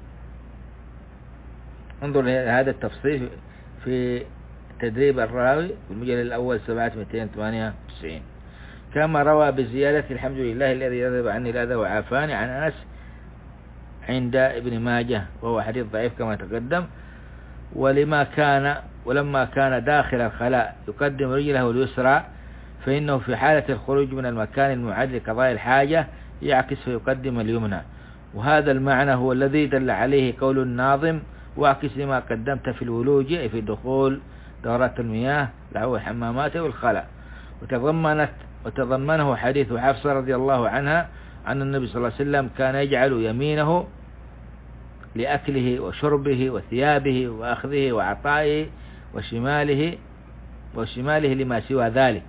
انظر هذا التفصيل في تدريب الراوي في المجلد الأول صفحة مئتين وثمانية وتسعين. كما روى بزيادة الحمد لله الذي يذهب عني الأذى وعافاني عن أنس عند ابن ماجه، وهو حديث ضعيف كما تقدم. ولما كان ولما كان داخل الخلاء يقدم رجله اليسرى، فإنه في حالة الخروج من المكان المعد لقضاء الحاجة يعكس فيقدم اليمنى. وهذا المعنى هو الذي دل عليه قول الناظم: واعكس لما قدمت في الولوج، أي في دخول دورات المياه لهو الحمامات والخلاء. وتضمنت وتضمنه حديث حفصة رضي الله عنها أن النبي صلى الله عليه وسلم كان يجعل يمينه لأكله وشربه وثيابه وأخذه وعطائه، وشماله وشماله لما سوى ذلك،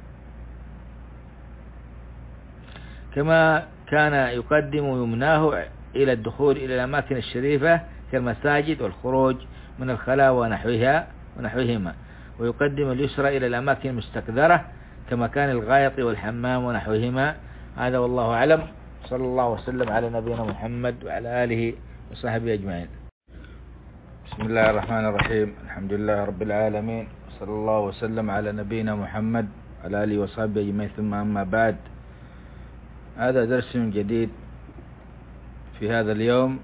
كما كان يقدم يمناه إلى الدخول إلى الأماكن الشريفة كالمساجد والخروج من الخلاء ونحوها ونحوهما، ويقدم اليسرى إلى الأماكن المستكدرة كمكان الغائط والحمام ونحوهما. هذا والله أعلم. صلى الله وسلم على نبينا محمد وعلى آله وصحبه أجمعين. بسم الله الرحمن الرحيم. الحمد لله رب العالمين، صلى الله وسلم على نبينا محمد وعلى آله وصحبه أجمعين. ثم أما بعد، هذا درس جديد في هذا اليوم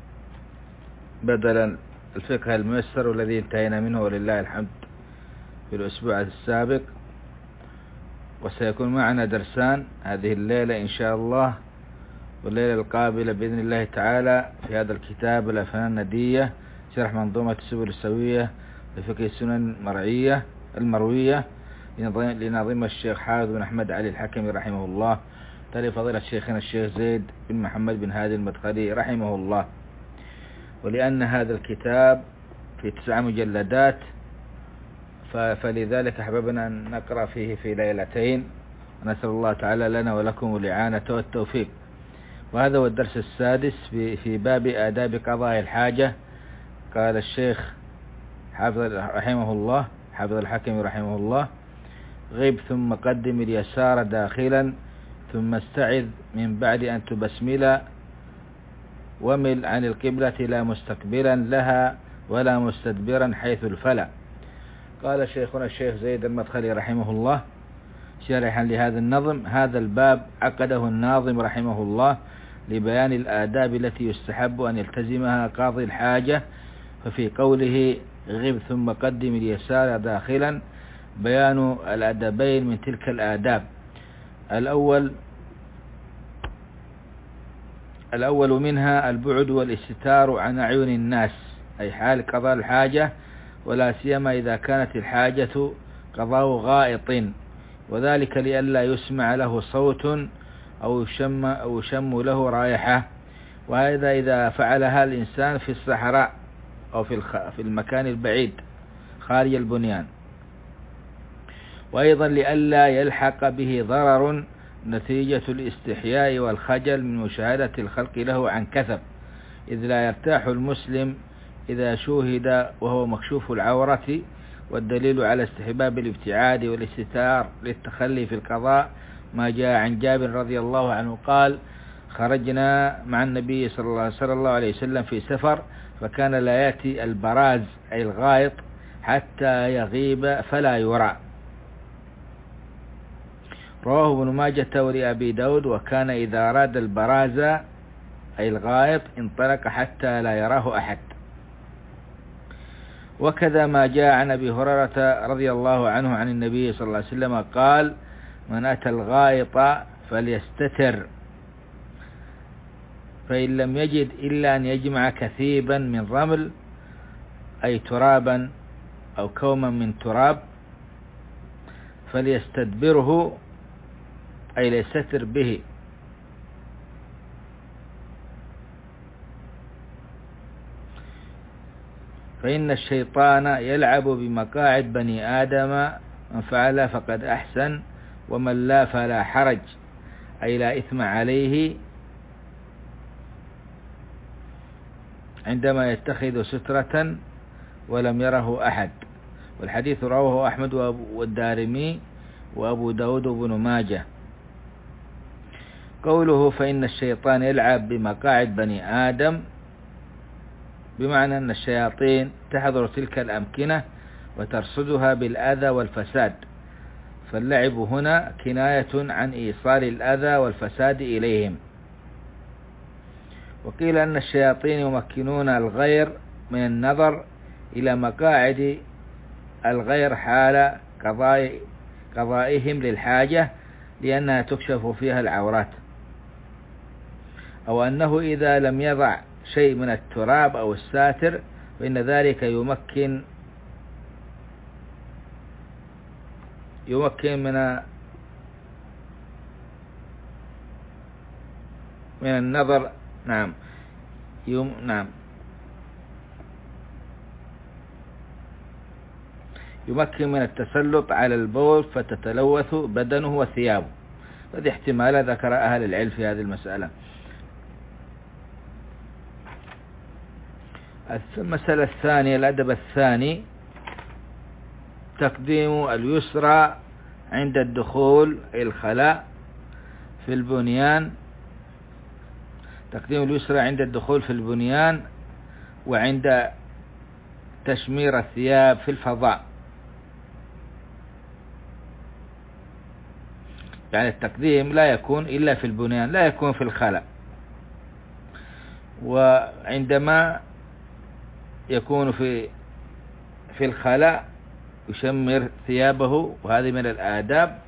بدلا الفقه الميسر الذي انتهينا منه ولله الحمد في الأسبوع السابق. وسيكون معنا درسان هذه الليلة إن شاء الله، والليلة القابلة بإذن الله تعالى في هذا الكتاب الأفنان الندية، شرح منظومة السبل السوية لفقه السنن المرعية المروية لناظم الشيخ حافظ بن أحمد علي الحكمي رحمه الله، تالي فضيلة شيخنا الشيخ زيد بن محمد بن هادي المدخلي رحمه الله. ولأن هذا الكتاب في تسع مجلدات فلذلك أحببنا أن نقرأ فيه في ليلتين، ونسأل الله تعالى لنا ولكم الإعانة والتوفيق. وهذا هو الدرس السادس في باب آداب قضاء الحاجة. قال الشيخ حافظ رحمه الله حافظ الحكم رحمه الله: غب ثم قدم اليسار داخلا، ثم استعذ من بعد أن تبسملا، ومل عن القبلة لا مستقبلا لها ولا مستدبرا حيث الفلا. قال شيخنا الشيخ زيد المدخلي رحمه الله شارحا لهذا النظم: هذا الباب عقده الناظم رحمه الله لبيان الآداب التي يستحب أن يلتزمها قاضي الحاجة. ففي قوله غب ثم قدم اليسار داخلا بيان الأدبين من تلك الآداب. الأول الأول منها البعد والاستتار عن أعين الناس، أي حال قضاء الحاجة، ولا سيما إذا كانت الحاجة قضاء غائط، وذلك لئلا يسمع له صوت أو يشم, أو يشم له رائحة. وهذا إذا فعلها الإنسان في الصحراء أو في, في المكان البعيد خارج البنيان. وأيضا لئلا يلحق به ضرر نتيجة الاستحياء والخجل من مشاهدة الخلق له عن كثب، إذ لا يرتاح المسلم إذا شوهد وهو مكشوف العورة. والدليل على استحباب الابتعاد والاستتار للتخلي في القضاء ما جاء عن جابر رضي الله عنه قال: خرجنا مع النبي صلى الله عليه وسلم في سفر، فكان لا يأتي البراز أي الغائط حتى يغيب فلا يرى. رواه ابن ماجة ولأبي داود: وكان إذا أراد البراز أي الغائط انطلق حتى لا يراه أحد. وكذا ما جاء عن أبي هريرة رضي الله عنه عن النبي صلى الله عليه وسلم قال: من أتى الغائط فليستتر، فإن لم يجد إلا أن يجمع كثيبا من رمل أي ترابا أو كوما من تراب فليستدبره أي ليستتر به. فإن الشيطان يلعب بمقاعد بني آدم، من فعل فقد أحسن، ومن لا فلا حرج، أي لا إثم عليه عندما يتخذ سترة ولم يره أحد. والحديث رواه أحمد والدارمي وأبو داود وابن ماجه. قوله فإن الشيطان يلعب بمقاعد بني آدم بمعنى أن الشياطين تحضر تلك الأمكنة وترصدها بالأذى والفساد، فاللعب هنا كناية عن إيصال الأذى والفساد إليهم. وقيل أن الشياطين يمكنون الغير من النظر إلى مقاعد الغير حال قضاء قضائهم للحاجة لأنها تكشف فيها العورات، أو أنه إذا لم يضع شيء من التراب أو الساتر فإن ذلك يمكن يمكن من من النظر. نعم يوم نعم يمكن من التسلط على البول فتتلوث بدنه وثيابه. هذه احتمال ذكر أهل العلم في هذه المسألة. المسألة الثانية، الأدب الثاني، تقديم اليسرى عند الدخول الخلاء في البنيان تقديم اليسرى عند الدخول في البنيان وعند تشمير الثياب في الفضاء. يعني التقديم لا يكون إلا في البنيان، لا يكون في الخلاء. وعندما يكون في في الخلاء يشمر ثيابه، وهذه من الآداب،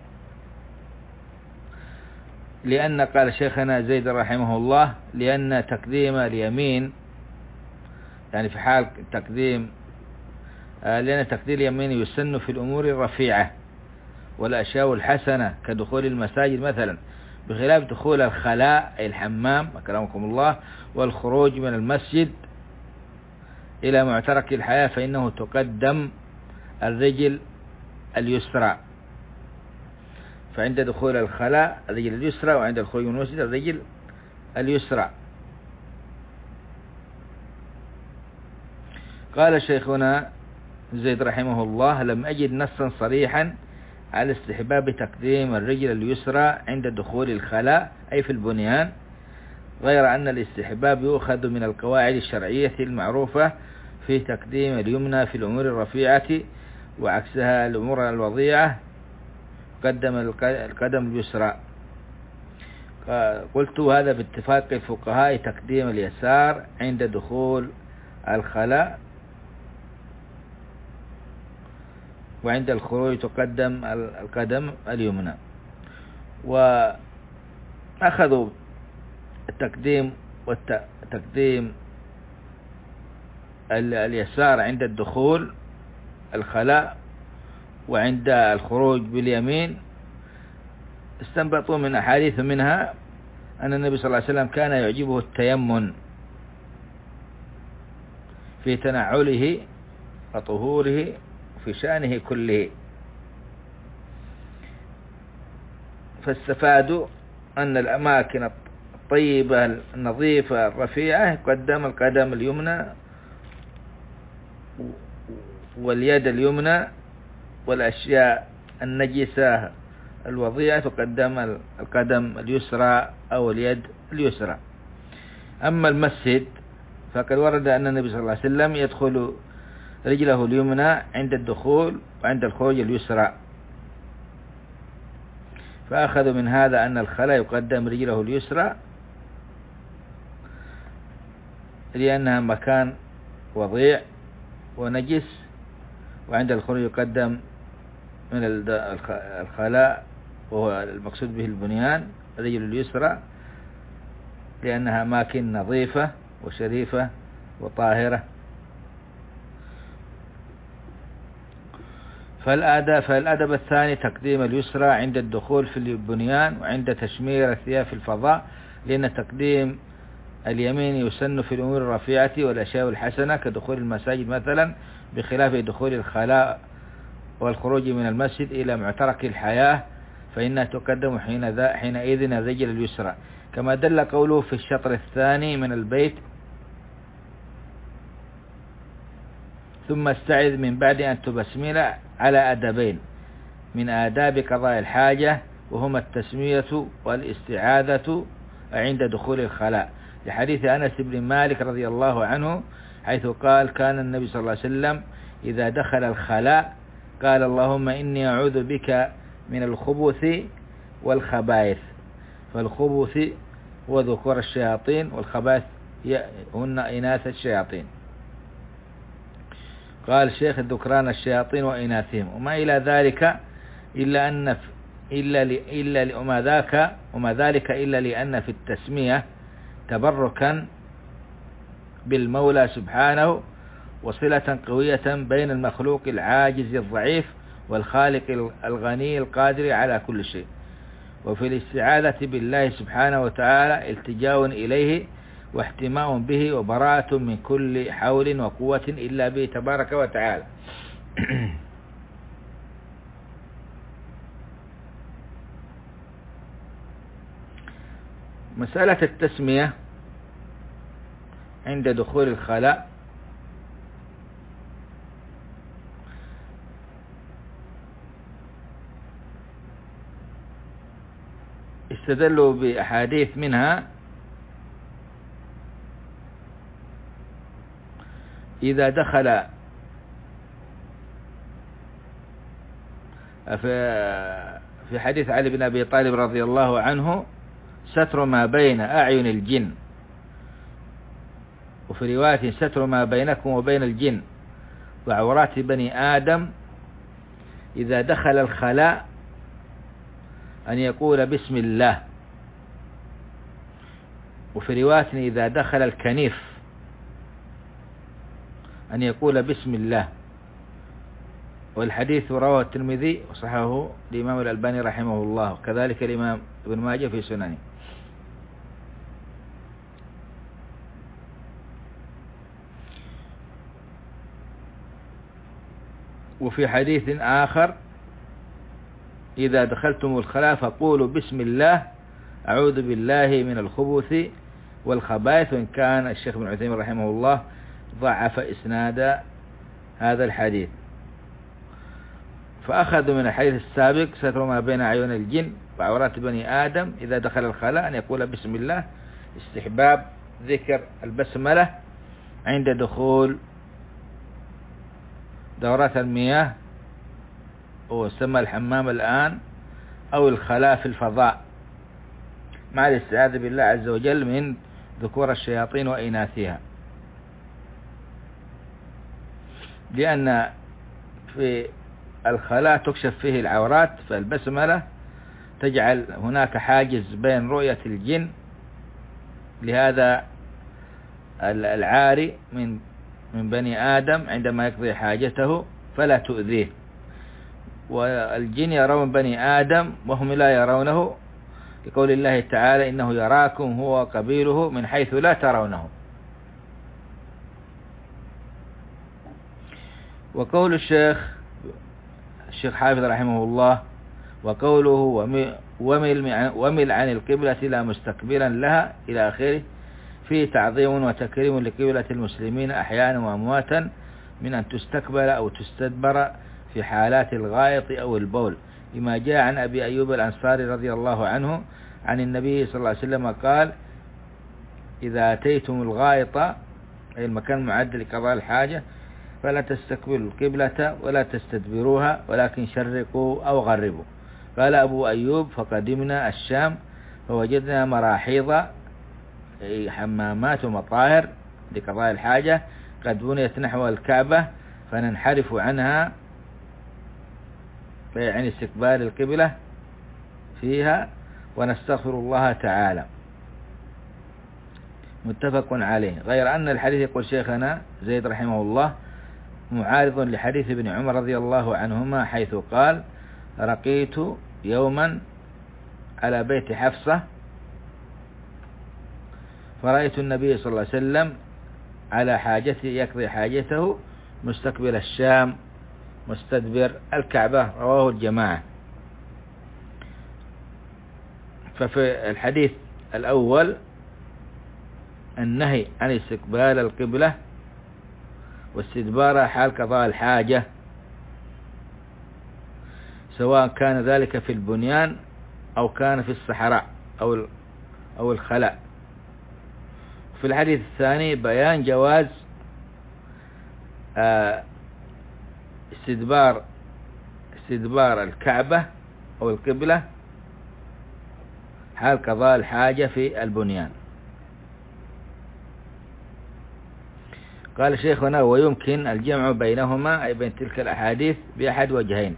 لأن قال شيخنا زيد رحمه الله لأن تقديم اليمين يعني في حال تقديم لأن تقديم اليمين يسن في الأمور الرفيعة والأشياء الحسنة كدخول المساجد مثلا، بخلاف دخول الخلاء أي الحمام أكرمكم الله والخروج من المسجد إلى معترك الحياة، فإنه تقدم الرجل اليسرى. فعند دخول الخلاء الرجل اليسرى، وعند الخروج من المسجد الرجل اليسرى. قال شيخنا زيد رحمه الله لم أجد نصا صريحا على استحباب تقديم الرجل اليسرى عند دخول الخلاء أي في البنيان، غير أن الاستحباب يؤخذ من القواعد الشرعية المعروفة في تقديم اليمنى في الأمور الرفيعة، وعكسها الأمور الوضيعة قدم القدم اليسرى. قلت هذا باتفاق الفقهاء تقديم اليسار عند دخول الخلاء، وعند الخروج تقدم القدم اليمنى. وأخذوا التقديم والتقديم اليسار عند الدخول الخلاء وعند الخروج باليمين، استنبطوا من أحاديث منها أن النبي صلى الله عليه وسلم كان يعجبه التيمن في تنعله وطهوره في شأنه كله. فاستفادوا أن الأماكن الطيبة النظيفة الرفيعة يقدم القدم اليمنى واليد اليمنى، والأشياء النجسة الوضيعة تقدم القدم اليسرى أو اليد اليسرى. أما المسجد فقد ورد أن النبي صلى الله عليه وسلم يدخل رجله اليمنى عند الدخول وعند الخروج اليسرى، فأخذوا من هذا أن الخلاء يقدم رجله اليسرى لأنها مكان وضيع ونجس، وعند الخروج يقدم من الخلاء وهو المقصود به البنيان الرجل اليسرى لأنها أماكن نظيفة وشريفة وطاهرة. فالآداب فالأدب الثاني تقديم اليسرى عند الدخول في البنيان وعند تشمير الثياب في الفضاء، لأن تقديم اليمين يسن في الأمور الرفيعة والأشياء الحسنة كدخول المساجد مثلا، بخلاف دخول الخلاء والخروج من المسجد إلى معترك الحياة، فإنها تقدم حينئذ الرجل اليسرى، كما دل قوله في الشطر الثاني من البيت ثم استعذ من بعد أن تبسمل على أدبين من آداب قضاء الحاجة، وهما التسمية والاستعاذة عند دخول الخلاء، لحديث أنس بن مالك رضي الله عنه حيث قال كان النبي صلى الله عليه وسلم إذا دخل الخلاء قال اللهم إني أعوذ بك من الخبث والخبائث. فالخبث هو ذكور الشياطين، والخبائث هن إناث الشياطين. قال الشيخ ذكران الشياطين وإناثهم وما إلى ذلك، إلا أن إلا إلا وما ذاك وما ذلك إلا لأن في التسمية تبركا بالمولى سبحانه، وصلة قوية بين المخلوق العاجز الضعيف والخالق الغني القادر على كل شيء. وفي الاستعاذة بالله سبحانه وتعالى التجاء إليه واحتماء به وبراءة من كل حول وقوة إلا به تبارك وتعالى. مسألة التسمية عند دخول الخلاء استدلوا بأحاديث منها إذا دخل في حديث علي بن أبي طالب رضي الله عنه ستر ما بين أعين الجن، وفي رواية ستر ما بينكم وبين الجن وعورات بني آدم إذا دخل الخلاء أن يقول بسم الله. وفي رواية إذا دخل الكنيف أن يقول بسم الله. والحديث رواه الترمذي وصححه الإمام الألباني رحمه الله، وكذلك الإمام ابن ماجه في سننه. وفي حديث آخر إذا دخلتم الخلاء فقولوا بسم الله أعوذ بالله من الخبث والخبائث. وإن كان الشيخ ابن عثيمين رحمه الله ضعف إسناد هذا الحديث، فأخذوا من الحديث السابق ستر ما بين عيون الجن وعورات بني آدم إذا دخل الخلاء أن يقول بسم الله، استحباب ذكر البسملة عند دخول دورات المياه وسمى الحمام الآن أو الخلاء في الفضاء، مع الاستعاذة بالله عز وجل من ذكور الشياطين وإناثها. لأن في الخلاء تكشف فيه العورات، فالبسملة تجعل هناك حاجز بين رؤية الجن لهذا العاري من من بني آدم عندما يقضي حاجته فلا تؤذيه. والجن يرون بني آدم وهم لا يرونه، لقول الله تعالى إنه يراكم هو وقبيله من حيث لا ترونه. وقول الشيخ الشيخ حافظ رحمه الله وقوله ومل, ومل عن القبلة لا مستقبلا لها إلى آخره فيه تعظيم وتكريم لقبلة المسلمين أحيانا وأمواتا من أن تستقبل أو تستدبر في حالات الغائط أو البول، لما جاء عن أبي أيوب الأنصاري رضي الله عنه عن النبي صلى الله عليه وسلم قال إذا أتيتم الغائط أي المكان معد لقضاء الحاجة فلا تستقبلوا القبلة ولا تستدبروها ولكن شرقوا أو غربوا. قال أبو أيوب فقدمنا الشام فوجدنا مراحيض أي حمامات ومطاهر لقضاء الحاجة قد بنيت نحو الكعبة فننحرف عنها، يعني استقبال القبلة فيها، ونستغفر الله تعالى. متفق عليه. غير أن الحديث يقول شيخنا زيد رحمه الله معارض لحديث ابن عمر رضي الله عنهما حيث قال رقيت يوما على بيت حفصة فرأيت النبي صلى الله عليه وسلم على حاجته يقضي حاجته مستقبل الشام مستدبر الكعبة، رواه الجماعة. ففي الحديث الأول النهي عن استقبال القبلة واستدبارها حال قضاء الحاجة، سواء كان ذلك في البنيان أو كان في الصحراء أو أو الخلاء. في الحديث الثاني بيان جواز استدبار استدبار الكعبة أو القبلة حال قضاء الحاجة في البنيان. قال شيخنا ويمكن الجمع بينهما أي بين تلك الأحاديث بأحد وجهين.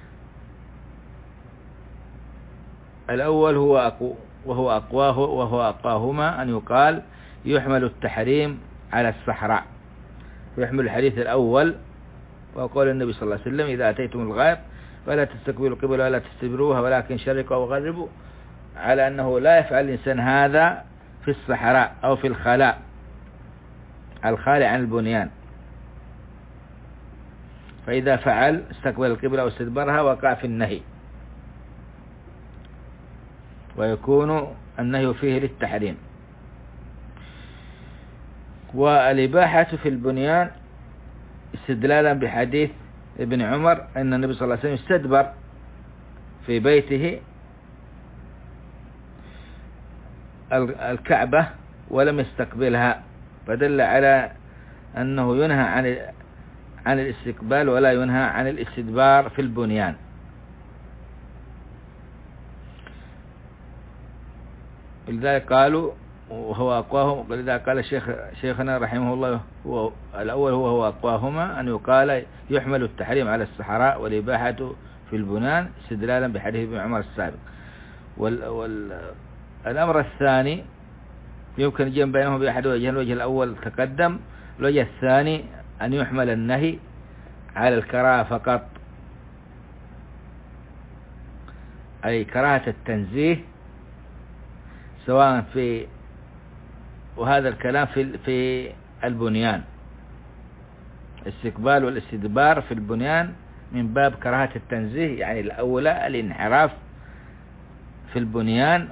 الأول هو أقو وهو أقواه وهو أقواهما أن يقال يحمل التحريم على الصحراء، ويحمل الحديث الأول وقول النبي صلى الله عليه وسلم إذا أتيتم الغائط فلا تستقبلوا القبلة ولا تستدبروها ولكن شرقوا وغربوا، على أنه لا يفعل الإنسان هذا في الصحراء أو في الخلاء الخالي عن البنيان، فإذا فعل استقبل القبلة واستدبرها وقع في النهي، ويكون النهي فيه للتحريم. والإباحة في البنيان استدلالا بحديث ابن عمر أن النبي صلى الله عليه وسلم استدبر في بيته الكعبة ولم يستقبلها، فدل على أنه ينهى عن عن الاستقبال ولا ينهى عن الاستدبار في البنيان. ولذلك قالوا وهو أقواهم، ولذلك قال الشيخ شيخنا رحمه الله هو الأول هو هو أقواهما أن يقال يحمل التحريم على الصحراء والإباحة في البنيان استدلالا بحديث ابن عمر السابق. وال وال الأمر الثاني يمكن الجمع بينهم بأحد وجهين، الوجه الأول تقدم، الوجه الثاني أن يحمل النهي على الكراهة فقط، أي كراهة التنزيه، سواء في وهذا الكلام في في البنيان، الاستقبال والاستدبار في البنيان من باب كراهة التنزيه، يعني الأولى الانحراف في البنيان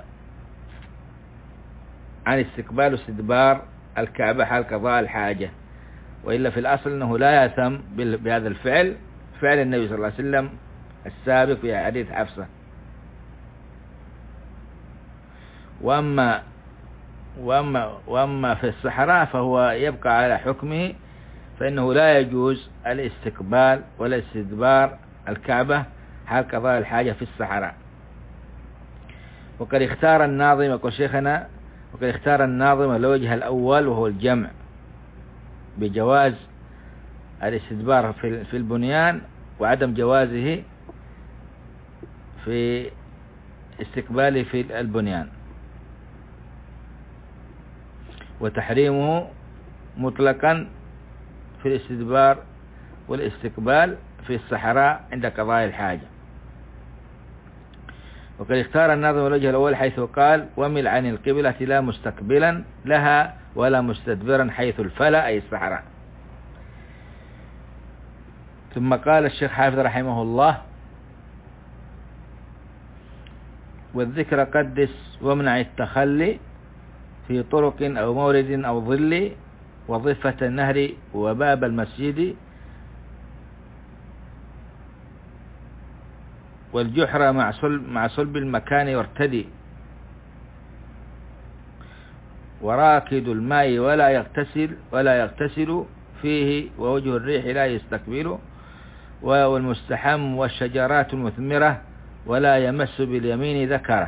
عن استقبال واستدبار الكعبة حال قضاء الحاجة، وإلا في الأصل أنه لا يأثم بهذا الفعل، فعل النبي صلى الله عليه وسلم السابق في حديث حفصة. وأما وأما وأما في الصحراء فهو يبقى على حكمه، فإنه لا يجوز الاستقبال ولا استدبار الكعبة حال قضاء الحاجة في الصحراء. وقد اختار الناظم، يقول شيخنا وقد اختار الناظم الوجه الأول وهو الجمع بجواز الاستدبار في البنيان وعدم جوازه في استقباله في البنيان، وتحريمه مطلقا في الاستدبار والاستقبال في الصحراء عند قضاء الحاجة. وقد اختار الناظم الوجه الأول حيث قال ومل عن القبلة لا مستقبلا لها ولا مستدبرا حيث الفلا أي الصحراء. ثم قال الشيخ حافظ رحمه الله والذكر قدس وامنع التخلي في طرق أو مورد أو ظل وضفة النهر وباب المسجد والجحر مع صلب, مع صلب المكان يرتدي وراكد الماء ولا يغتسل ولا يغتسل فيه ووجه الريح لا يستقبل والمستحم والشجرات المثمرة ولا يمس باليمين ذكره.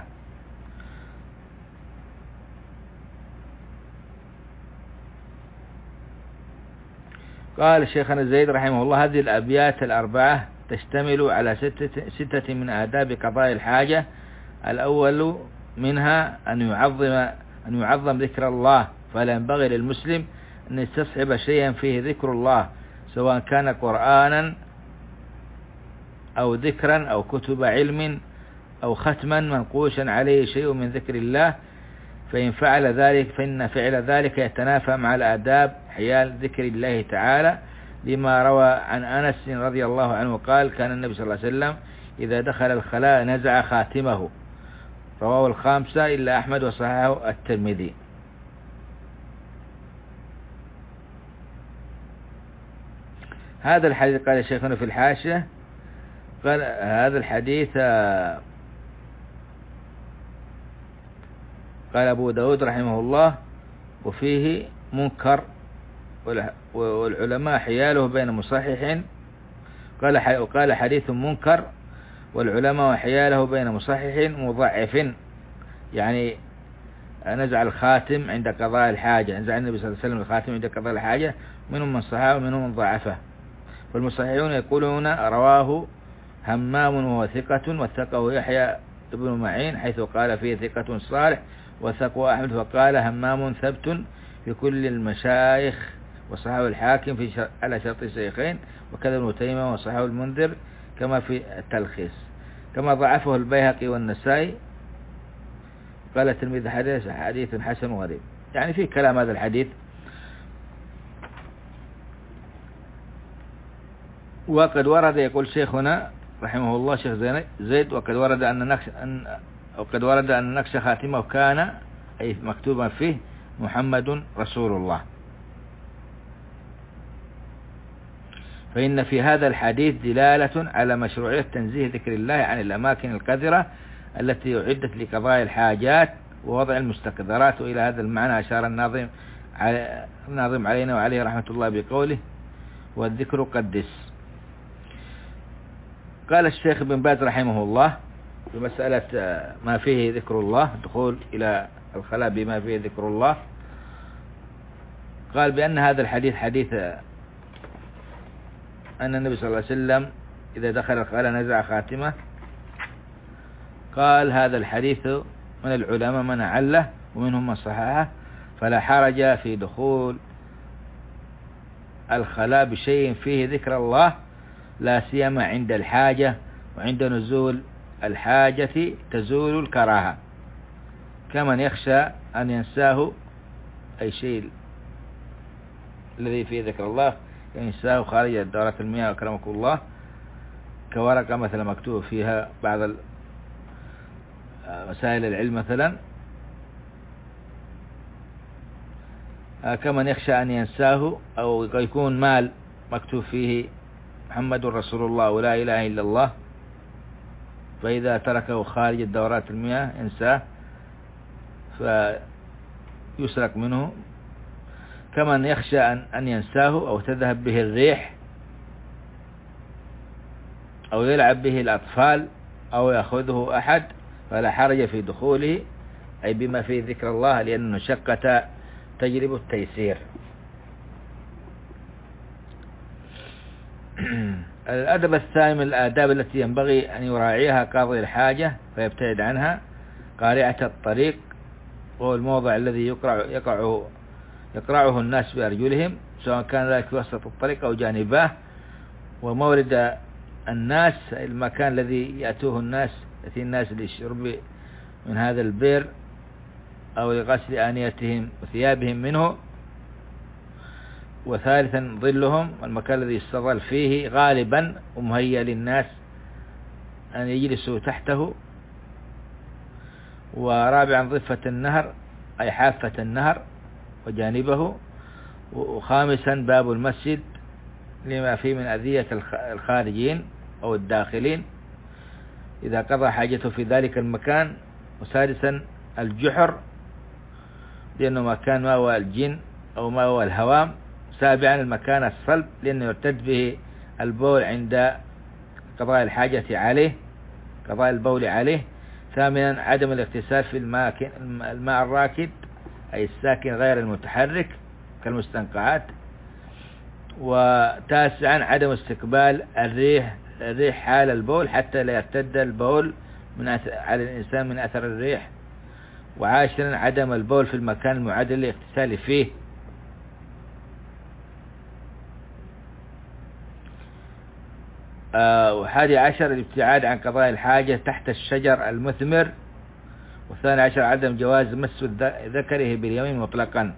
قال شيخنا زيد رحمه الله هذه الأبيات الأربعة تشتمل على ستة, ستة من آداب قضاء الحاجة. الأول منها أن يعظم أن يعظم ذكر الله، فلا ينبغي للمسلم أن يستصحب شيئا فيه ذكر الله سواء كان قرآنا أو ذكرا أو كتب علم أو ختما منقوشا عليه شيء من ذكر الله، فإن فعل ذلك فإن فعل ذلك يتنافى مع الآداب حيال ذكر الله تعالى، لما روى عن أنس رضي الله عنه قال كان النبي صلى الله عليه وسلم إذا دخل الخلاء نزع خاتمه، رواه الخامسة إلا أحمد وصححه الترمذي. هذا الحديث قال شيخنا في الحاشية قال هذا الحديث قال أبو داود رحمه الله وفيه منكر والعلماء حياله بين مصحح قال قال حديث منكر والعلماء وحياله بين مصحح مضعف، يعني نزع الخاتم عند قضاء الحاجة، نزع النبي صلى الله عليه وسلم الخاتم عند قضاء الحاجة، منهم من صححه ومنهم من ضعفه. والمصححون يقولون رواه همام وهو ثقة، وثقه يحيى ابن معين حيث قال فيه ثقة صالح، وثقه أحمد فقال همام ثبت في كل المشايخ، وصححه الحاكم في شر... على شرط الشيخين، وكذا ابن تيمية وصححه المنذر كما في التلخيص، كما ضعفه البيهقي والنسائي. قال الترمذي حديث حديث حسن وغريب، يعني في كلام هذا الحديث. وقد ورد، يقول شيخنا رحمه الله شيخ زيد، وقد ورد أن نقش أن وقد ورد أن نقش خاتمه كان أي مكتوبا فيه محمد رسول الله. فإن في هذا الحديث دلالة على مشروعية تنزيه ذكر الله عن الأماكن القذرة التي أعدت لقضاء الحاجات ووضع المستقذرات. وإلى هذا المعنى أشار الناظم الناظم علينا وعليه رحمة الله بقوله والذكر قدس. قال الشيخ بن باز رحمه الله بمسألة ما فيه ذكر الله، دخول إلى الخلاء بما فيه ذكر الله، قال بأن هذا الحديث حديث أن النبي صلى الله عليه وسلم إذا دخل الخلاء نزع خاتمه. قال هذا الحديث من العلماء من عله ومنهم من صححه، فلا حرج في دخول الخلاء بشيء فيه ذكر الله، لا سيما عند الحاجة، وعند نزول الحاجة تزول الكراهة، كمن يخشى أن ينساه أي شيء الذي فيه ذكر الله ينساه خارج دورة المياه أكرمكم الله، كورقة مثلا مكتوب فيها بعض مسائل العلم مثلا، كمن يخشى أن ينساه، أو يكون مال مكتوب فيه محمد رسول الله ولا إله إلا الله، فإذا تركه خارج الدورات المياه ينساه فيسرق منه، كمن يخشى أن ينساه أو تذهب به الريح، أو يلعب به الأطفال، أو يأخذه أحد، فلا حرج في دخوله أي بما فيه ذكر الله، لأن المشقة تجلب التيسير. الأدب الثاني من الآداب التي ينبغي أن يراعيها قاضي الحاجة فيبتعد عنها قارعة الطريق، وهو الموضع الذي يقرع يقع يقرعه الناس بأرجلهم، سواء كان ذلك في وسط الطريق أو جانباه، ومورد الناس المكان الذي يأتوه الناس يأتي الناس للشرب من هذا البئر أو لغسل آنيتهم وثيابهم منه. وثالثا ظلهم، المكان الذي يستظل فيه غالبا ومهيأ للناس أن يجلسوا تحته. ورابعا ضفة النهر أي حافة النهر وجانبه. وخامسا باب المسجد لما فيه من أذية الخارجين أو الداخلين إذا قضى حاجته في ذلك المكان. وسادسا الجحر لأنه مكان ما هو الجن أو ما هو الهوام. سابعا المكان الصلب لأنه يرتد به البول عند قضاء الحاجة عليه قضاء البول عليه. ثامنا عدم الاغتسال في الماء الماء الراكد أي الساكن غير المتحرك كالمستنقعات. وتاسعا عدم استقبال الريح الريح حال البول حتى لا يرتد البول من على الإنسان من أثر الريح. وعاشرا عدم البول في المكان المعد للاغتسال فيه. آه وحادي عشر الابتعاد عن قضاء الحاجة تحت الشجر المثمر. والثاني عشر عدم جواز مس ذكره باليمين مطلقا.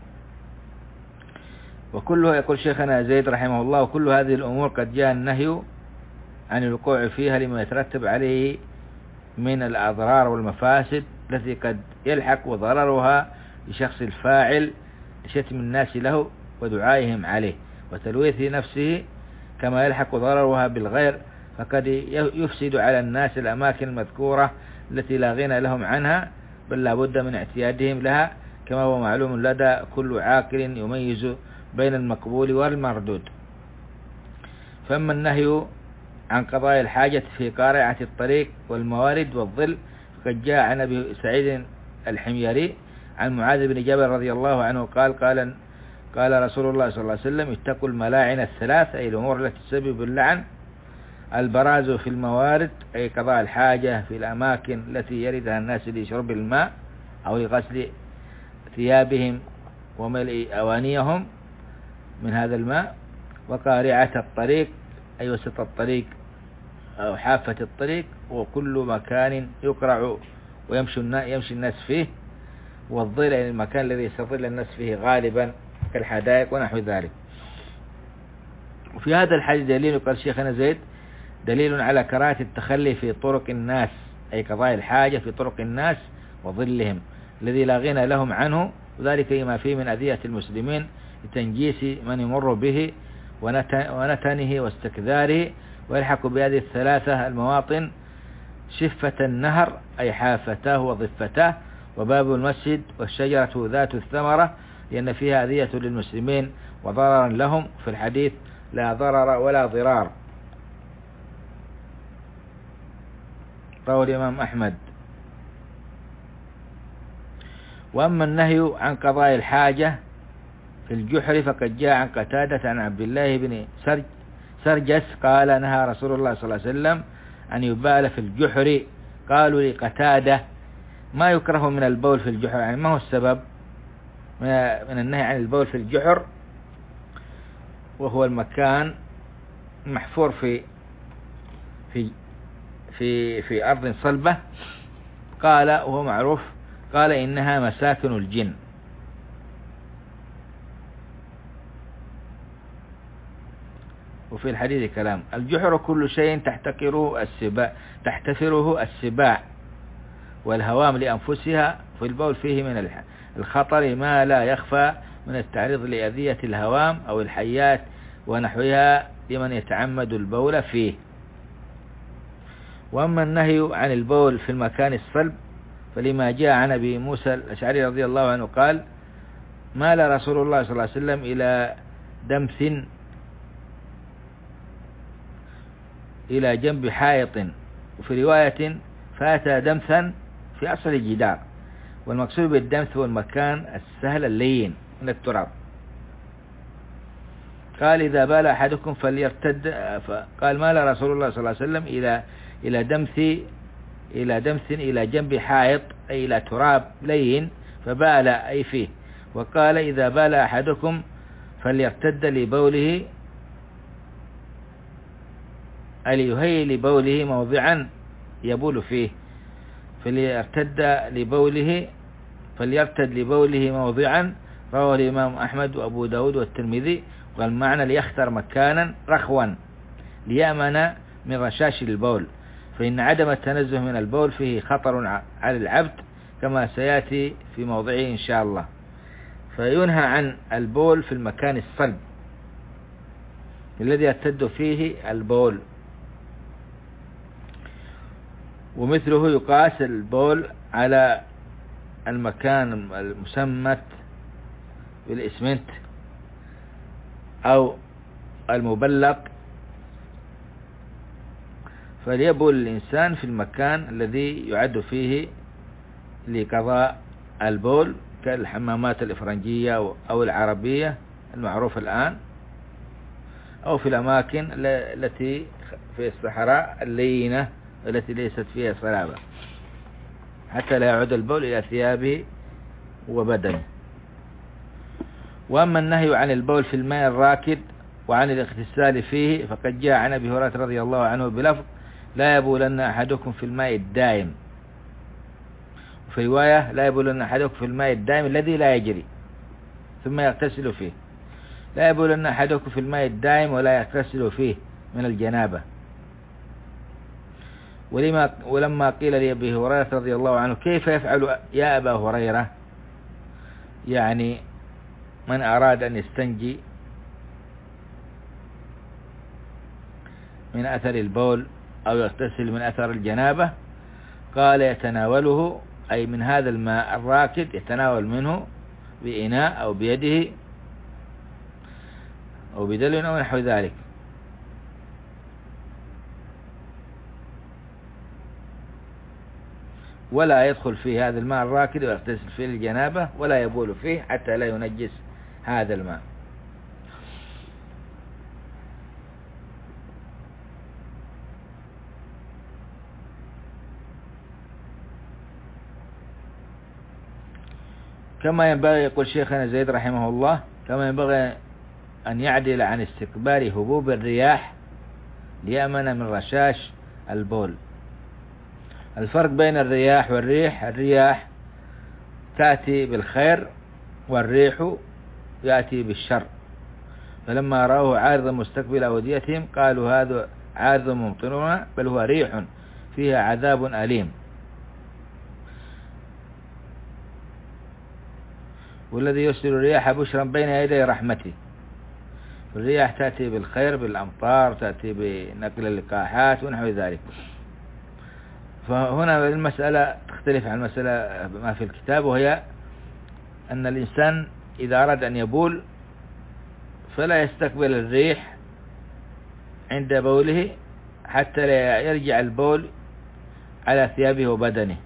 وكله يقول شيخنا زيد رحمه الله وكل هذه الأمور قد جاء النهي عن الوقوع فيها لما يترتب عليه من الأضرار والمفاسد التي قد يلحق وضررها لشخص الفاعل لشتم الناس له ودعائهم عليه وتلويث نفسه، كما يلحق ضررها بالغير، فقد يفسد على الناس الأماكن المذكورة التي لا غنى لهم عنها بل لا بد من اعتيادهم لها، كما هو معلوم لدى كل عاقل يميز بين المقبول والمردود. فأما النهي عن قضاء الحاجة في قارعة الطريق والموارد والظل، فقد جاء عن أبي سعيد الحميري عن معاذ بن جبل رضي الله عنه قال قال قال رسول الله صلى الله عليه وسلم: اتقوا الملاعن الثلاث، أي الأمور التي تسبب اللعن: البراز في الموارد، أي قضاء الحاجة في الأماكن التي يردها الناس لشرب الماء أو لغسل ثيابهم وملء أوانيهم من هذا الماء. وقارعة الطريق، أي وسط الطريق أو حافة الطريق، وكل مكان يقرع ويمشي يمشي الناس فيه. والظل، أي المكان الذي يستظل الناس فيه غالبا كالحدائق ونحو ذلك. وفي هذا الحديث دليل، قال شيخنا زيد، دليل على كراهة التخلي في طرق الناس، أي قضاء الحاجة في طرق الناس وظلهم الذي لا غنى لهم عنه، وذلك لما فيه من أذية المسلمين لتنجيس من يمر به ونتنه واستكثاره. ويلحق بهذه الثلاثة المواطن شفة النهر، أي حافتاه وضفتاه، وباب المسجد، والشجرة ذات الثمرة، لأن فيها أذية للمسلمين وضررا لهم. في الحديث: لا ضرر ولا ضرار، رواه الإمام أحمد. وأما النهي عن قضاء الحاجة في الجحر فقد جاء عن قتادة عن عبد الله بن سرج سرجس قال: نهى رسول الله صلى الله عليه وسلم أن يبال في الجحر. قالوا لقتادة: ما يكره من البول في الجحر؟ يعني ما هو السبب من النهي عن البول في الجحر، وهو المكان محفور في في في في أرض صلبة. قال: وهو معروف، قال: إنها مساكن الجن. وفي الحديث كلام: الجحر كل شيء تحتقره السباع تحتفره السباع والهوام لأنفسها، في البول فيه من الخطر ما لا يخفى من التعريض لأذية الهوام أو الحيات ونحوها لمن يتعمد البول فيه. وأما النهي عن البول في المكان الصلب فلما جاء عن أبي موسى الأشعري رضي الله عنه قال: مال رسول الله صلى الله عليه وسلم إلى دمث إلى جنب حائط، وفي رواية: فأتى دمثا في أصل الجدار. والمقصود بالدمث هو المكان السهل اللين من التراب. قال: إذا بال أحدكم فليرتد. قال: مال رسول الله صلى الله عليه وسلم إلى إلى دمث إلى دمث إلى جنب حائط، أي إلى تراب لين، فبال أي فيه. وقال: إذا بال أحدكم فليرتد لبوله، أي يهيئ لبوله موضعا يبول فيه. فليرتد لبوله فليرتد لبوله موضعا، رواه الإمام أحمد وأبو داود والترمذي. قال: معنى ليختار مكانا رخوا ليأمن من رشاش البول، فإن عدم التنزه من البول فيه خطر على العبد كما سيأتي في موضعه إن شاء الله. فينهى عن البول في المكان الصلب الذي يرتد فيه البول، ومثله يقاس البول على المكان المسمت بالإسمنت أو المبلق، فليبول الإنسان في المكان الذي يعد فيه لقضاء البول كالحمامات الإفرنجية أو العربية المعروفة الآن، أو في الأماكن التي في الصحراء اللينة التي ليست فيها صلابة، حتى لا يعود البول إلى ثيابه وبدنه. وأما النهي عن البول في الماء الراكد وعن الاغتسال فيه فقد جاء عن أبي هريرة رضي الله عنه بلفظ: لا يبولن أحدكم في الماء الدائم. وفي رواية: لا يبولن أحدكم في الماء الدائم الذي لا يجري ثم يغتسل فيه. لا يبولن أحدكم في الماء الدائم ولا يغتسل فيه من الجنابة. ولما ولما قيل لأبي هريرة رضي الله عنه: كيف يفعل يا أبا هريرة؟ يعني من أراد أن يستنجي من أثر البول أو يغتسل من أثر الجنابة، قال: يتناوله، أي من هذا الماء الراكد يتناول منه بإناء أو بيده أو بدلو أو نحو ذلك. ولا يدخل فيه هذا الماء الراكد ويغتسل فيه الجنابة ولا يبول فيه حتى لا ينجس هذا الماء. كما ينبغي، يقول شيخنا زيد رحمه الله، كما ينبغي أن يعدل عن استقبال هبوب الرياح ليأمن من رشاش البول. الفرق بين الرياح والريح: الرياح تأتي بالخير والريح يأتي بالشر، فلما رأوه عارضا مستقبل أوديتهم قالوا هذا عارض ممطرنا بل هو ريح فيها عذاب أليم. والذي يرسل الرياح بشرا بين يدي رحمته. الرياح تأتي بالخير بالأمطار، تأتي بنقل اللقاحات ونحو ذلك. فهنا المسألة تختلف عن المسألة ما في الكتاب، وهي أن الإنسان إذا أراد أن يبول فلا يستقبل الريح عند بوله حتى لا يرجع البول على ثيابه وبدنه.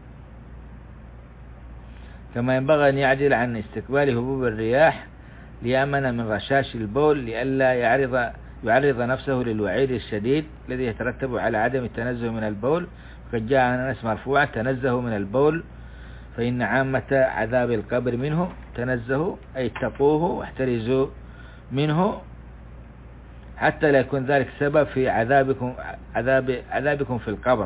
كما ينبغي أن يعدل عن استقبال هبوب الرياح ليأمن من رشاش البول لئلا يعرض يعرض نفسه للوعيد الشديد الذي يترتب على عدم التنزه من البول. وقد جاء عن أنس مرفوعا: تنزهوا من البول فإن عامة عذاب القبر منه. تنزهوا أي اتقوه واحترزوا منه حتى لا يكون ذلك سبب في عذابكم عذاب عذابكم في القبر.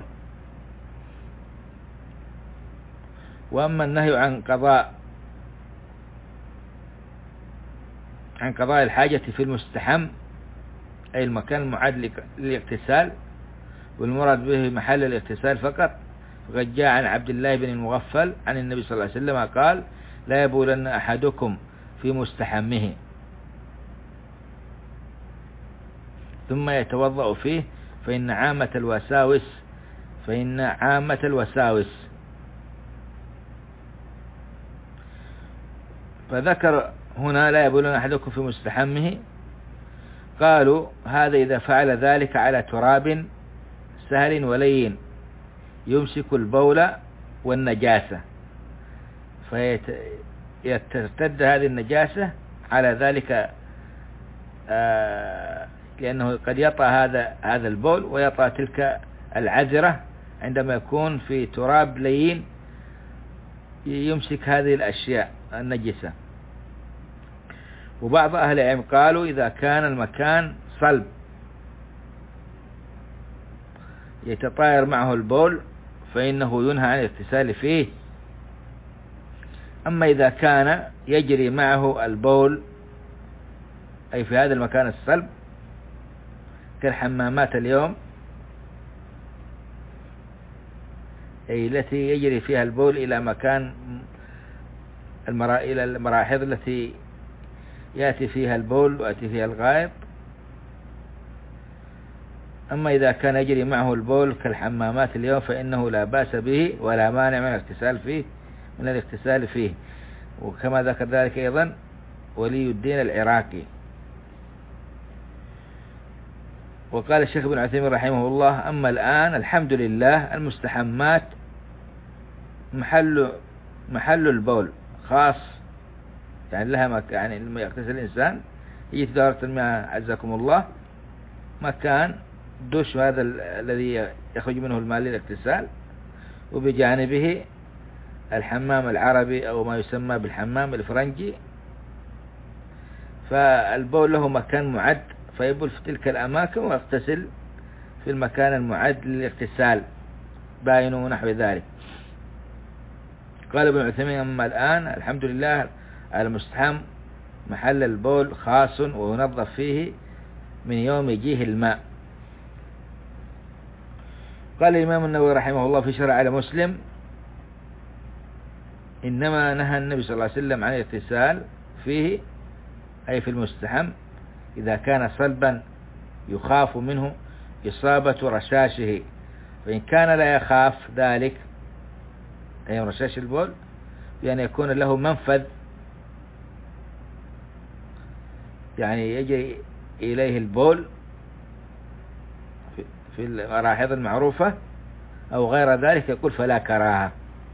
وأما النهي عن قضاء عن قضاء الحاجة في المستحم أي المكان المعد للاغتسال، والمراد به محل الاغتسال فقط، فقد جاء عن عبد الله بن المغفل عن النبي صلى الله عليه وسلم قال: لا يبولن أحدكم في مستحمه ثم يتوضأ فيه فإن عامة الوساوس فإن عامة الوساوس فذكر هنا: لا يبولن أحدكم في مستحمه. قالوا: هذا إذا فعل ذلك على تراب سهل ولين يمسك البول والنجاسة، فيترتد هذه النجاسة على ذلك، آه لأنه قد يطأ هذا هذا البول ويطأ تلك العذرة عندما يكون في تراب لين يمسك هذه الأشياء النجسة. وبعض أهل العلم قالوا: إذا كان المكان صلب يتطاير معه البول فإنه ينهى عن الاغتسال فيه. أما إذا كان يجري معه البول أي في هذا المكان الصلب كالحمامات اليوم أي التي يجري فيها البول إلى مكان المرا... إلى المراحيض التي يأتي فيها البول ويأتي فيها الغائط. أما إذا كان يجري معه البول كالحمامات اليوم فإنه لا بأس به ولا مانع من الاغتسال فيه من الاغتسال فيه. وكما ذكر ذلك أيضا ولي الدين العراقي. وقال الشيخ ابن عثيمين رحمه الله: أما الآن الحمد لله المستحمات محل محل البول خاص، يعني لها مكان، يعني لما يغتسل الإنسان يجي دورة المياه عزكم الله مكان دوش هذا الذي يخرج منه الماء للاغتسال، وبجانبه الحمام العربي أو ما يسمى بالحمام الفرنجي، فالبول له مكان معد فيبول في تلك الأماكن ويغتسل في المكان المعد للاغتسال باين ونحو ذلك. قال ابن عثيمين: أما الآن الحمد لله المستحم محل البول خاص وينظف فيه من يوم يجيه الماء. قال الإمام النووي رحمه الله في شرح على مسلم: إنما نهى النبي صلى الله عليه وسلم عن الاغتسال فيه أي في المستحم إذا كان صلبا يخاف منه إصابة رشاشه، فإن كان لا يخاف ذلك أي رشاش البول بأن يكون له منفذ، يعني يجري إليه البول في المراحيض المعروفة أو غير ذلك، يقول فلا كراهة.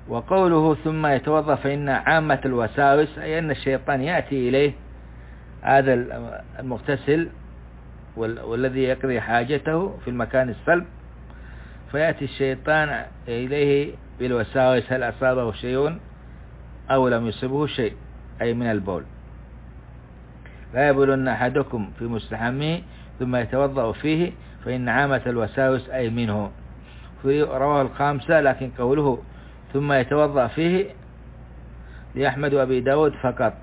وقوله ثم يتوضأ فإن عامة الوساوس أي أن الشيطان يأتي إليه هذا المغتسل والذي يقضي حاجته في المكان الصلب، فيأتي الشيطان إليه بالوساوس هل أصابه شيء أو لم يصبه شيء أي من البول. لا يبولن أحدكم في مستحمه ثم يتوضأ فيه فإن عامة الوساوس أي منه. رواه الخامسة، لكن قوله ثم يتوضأ فيه لأحمد وأبي داود فقط.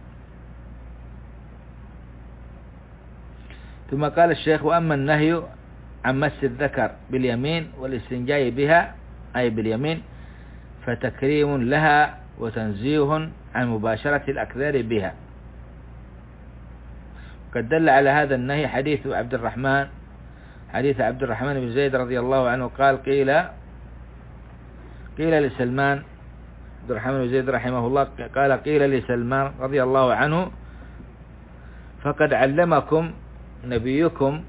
ثم قال الشيخ وأما النهي عن مس الذكر باليمين والاستنجاء بها أي باليمين فتكريم لها وتنزيه عن مباشرة الأكثار بها. قد دل على هذا النهي حديث عبد الرحمن حديث عبد الرحمن بن زيد رضي الله عنه قال قيل قيل لسلمان عبد الرحمن بن زيد رحمه الله قال قيل لسلمان رضي الله عنه فقد علمكم نبيكم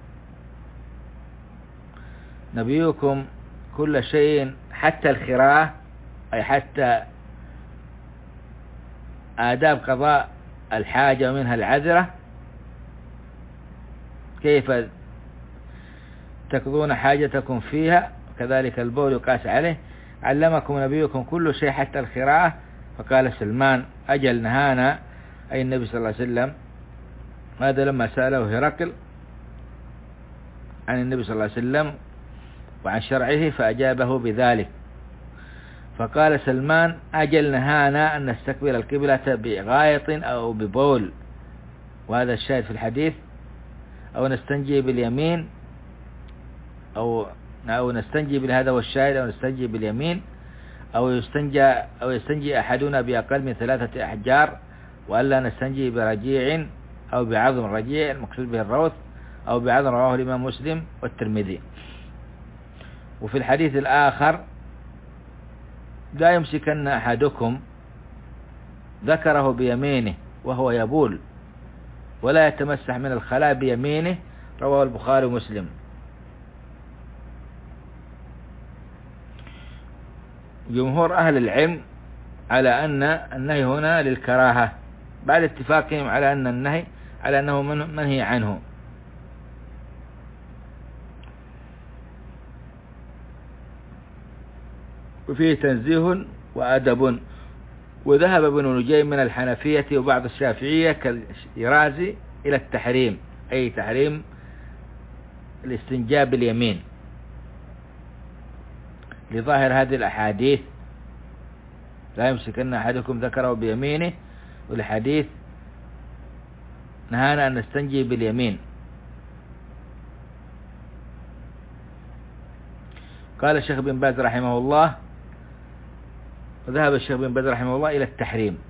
نبيكم كل شيء حتى الخراءة أي حتى آداب قضاء الحاجة منها العذرة، كيف تقضون حاجتكم فيها كذلك البول يقاس عليه. علمكم نبيكم كل شيء حتى الخراءة. فقال سلمان أجل نهانا أي النبي صلى الله عليه وسلم. هذا لما سأله هرقل عن النبي صلى الله عليه وسلم وعن شرعه فأجابه بذلك. فقال سلمان أجل نهانا أن نستقبل القبلة بغائط أو ببول، وهذا الشاهد في الحديث، أو نستنجي باليمين أو أو نستنجي بالهذا والشاهد أو نستنجي باليمين أو يستنجى أو يستنجي أحدنا بأقل من ثلاثة أحجار، وألا نستنجي برجيع أو بعظم رجيع المقصود به الروث أو بعظم. رواه الإمام مسلم والترمذي. وفي الحديث الآخر لا يمسكن أحدكم ذكره بيمينه وهو يبول ولا يتمسح من الخلاء بيمينه. رواه البخاري ومسلم. جمهور أهل العلم على أن النهي هنا للكراهة بعد اتفاقهم على أن النهي على أنه منهي عنه. وفيه تنزيه وأدب. وذهب ابن نجيم من الحنفية وبعض الشافعية كالرازي إلى التحريم أي تحريم الاستنجاء باليمين لظاهر هذه الأحاديث لا يمسكن أحدكم ذكره بيمينه، والحديث نهانا أن نستنجي باليمين. قال الشيخ بن باز رحمه الله وذهب الشيخ بن باز رحمه الله إلى التحريم،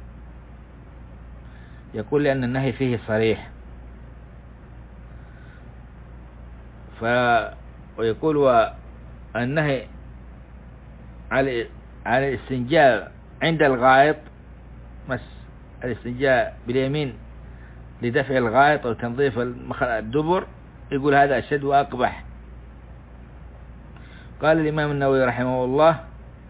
يقول لأن النهي فيه صريح. ف ويقول والنهي على على الاستنجاء عند الغائط، مس الاستنجاء باليمين لدفع الغائط أو تنظيف الدبر، يقول هذا أشد وأقبح. قال الإمام النووي رحمه الله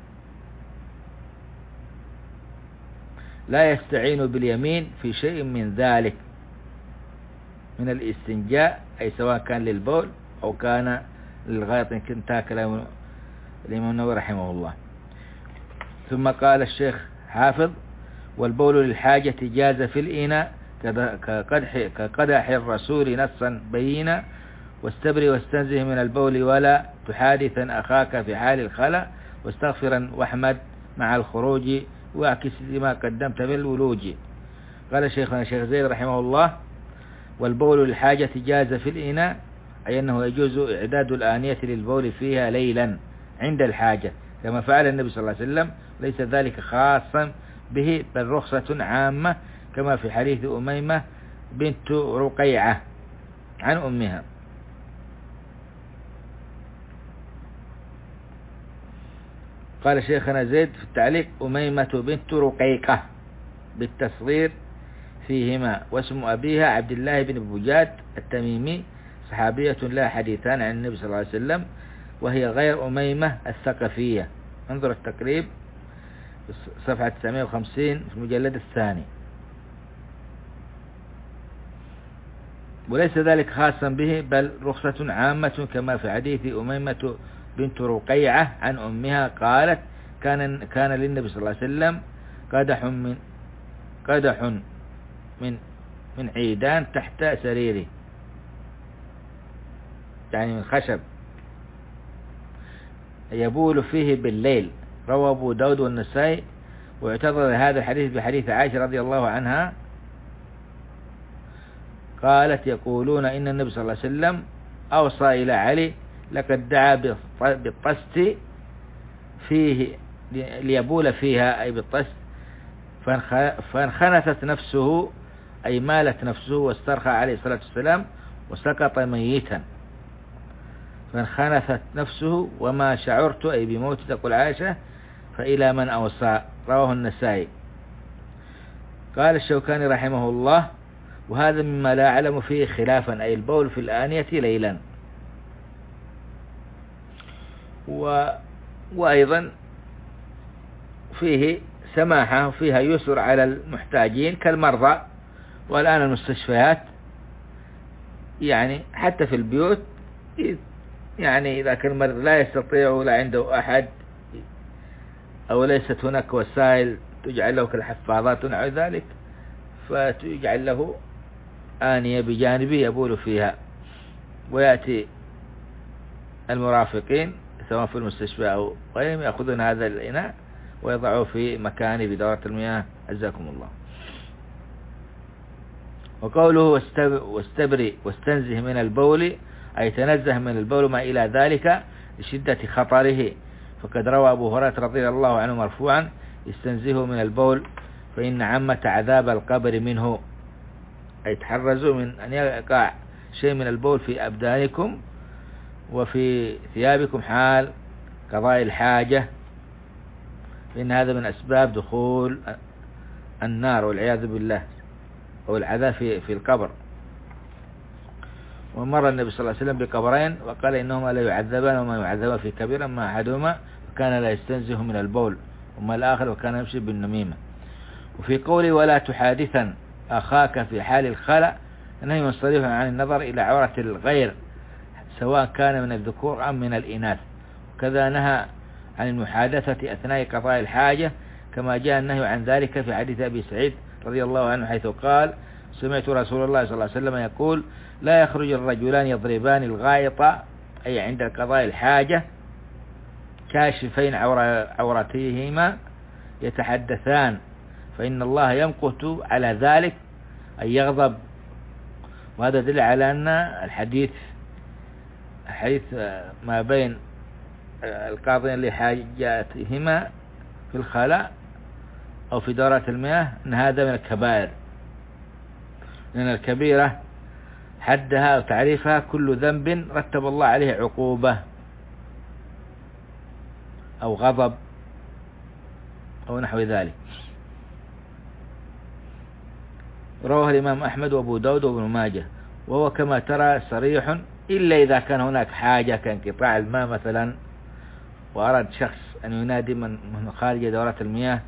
لا يستعين باليمين في شيء من ذلك من الاستنجاء أي سواء كان للبول أو كان للغائط. انتهى كلام الإمام النووي رحمه الله. ثم قال الشيخ حافظ والبول للحاجة جاز في الإناء كقدح, كقدح الرسول نصا بينا واستبري واستنزه من البول ولا تحادثا أخاك في حال الخلاء واستغفرا واحمد مع الخروج واعكس ما قدمت بالولوج. قال شيخنا الشيخ زيد رحمه الله والبول للحاجة جاز في الإناء أي أنه يجوز إعداد الآنية للبول فيها ليلا عند الحاجة كما فعل النبي صلى الله عليه وسلم، ليس ذلك خاصا به بل رخصة عامة كما في حديث أميمة بنت رقيعة عن أمها. قال شيخنا زيد في التعليق أميمة بنت رقيقة بالتصغير فيهما، واسم أبيها عبد الله بن بجاد التميمي، صحابية لها حديثان عن النبي صلى الله عليه وسلم وهي غير أميمة الثقفية. انظر التقريب صفحة تسعمائة وخمسين في المجلد الثاني. وليس ذلك خاصا به، بل رخصة عامة، كما في حديث أميمة بنت رقيعة عن أمها قالت كان كان للنبي صلى الله عليه وسلم قدح من قدح من من عيدان تحت سريره، يعني من خشب، يبول فيه بالليل. روى أبو داود والنسائي. واعتضد هذا الحديث بحديث عائشة رضي الله عنها قالت يقولون إن النبي صلى الله عليه وسلم أوصى إلى علي لقد دعا بالطست فيه ليبول فيها، أي بالطست، فانخنثت نفسه، أي مالت نفسه، واسترخى عليه الصلاة والسلام وسقط ميتا. فانخنثت نفسه وما شعرت، أي بموت، تقول عائشة، فإلى من أوصى. رواه النسائي. قال الشوكاني رحمه الله: وهذا مما لا أعلم فيه خلافا، أي البول في الآنية ليلا. و... وأيضا فيه سماحة، وفيها يسر على المحتاجين كالمرضى. والآن المستشفيات يعني حتى في البيوت، يعني إذا كان المرض لا يستطيع ولا عنده أحد أو ليست هناك وسائل تجعل له كالحفاظات ونحو ذلك، فتجعل له آنية بجانبه يبول فيها، ويأتي المرافقين سواء في المستشفى أو غيرهم يأخذون هذا الإناء ويضعوه في مكانه بدورة المياه. عزكم الله. وقوله واستبرئ واستنزه من البول، أي تنزه من البول ما إلى ذلك لشدة خطره. فقد روى أبو هريرة رضي الله عنه مرفوعا: استنزهوا من البول فإن عامة عذاب القبر منه، أي تحرزوا من أن يقع شيء من البول في أبدانكم وفي ثيابكم حال قضاء الحاجة، فإن هذا من أسباب دخول النار والعياذ بالله، أو العذاب في في القبر. ومر النبي صلى الله عليه وسلم بقبرين وقال إنهما لا يعذبان وما يعذبان في كبيرا، ما أحدهما وكان لا يستنزه من البول، وما الآخر وكان يمشي بالنميمة. وفي قوله ولا تحادثا أخاك في حال الخلأ، نهي صريح عن النظر إلى عورة الغير سواء كان من الذكور أم من الإناث. وكذا نهى عن المحادثة أثناء قضاء الحاجة، كما جاء النهي عن ذلك في حديث أبي سعيد رضي الله عنه حيث قال: سمعت رسول الله صلى الله عليه وسلم يقول: لا يخرج الرجلان يضربان الغائط، أي عند قضاء الحاجة، كاشفين عورتيهما يتحدثان، فإن الله يمقت على ذلك، أي يغضب. وهذا دل على أن الحديث حديث ما بين القاضين لحاجاتهما في الخلاء أو في دورات المياه أن هذا من الكبائر، لأن الكبيرة حدها وتعريفها كل ذنب رتب الله عليه عقوبة أو غضب أو نحو ذلك. رواه الإمام أحمد وأبو داود وابن ماجه. وهو كما ترى صريح، إلا إذا كان هناك حاجة كانقطاع الماء مثلا، وأراد شخص أن ينادي من خارج دورات المياه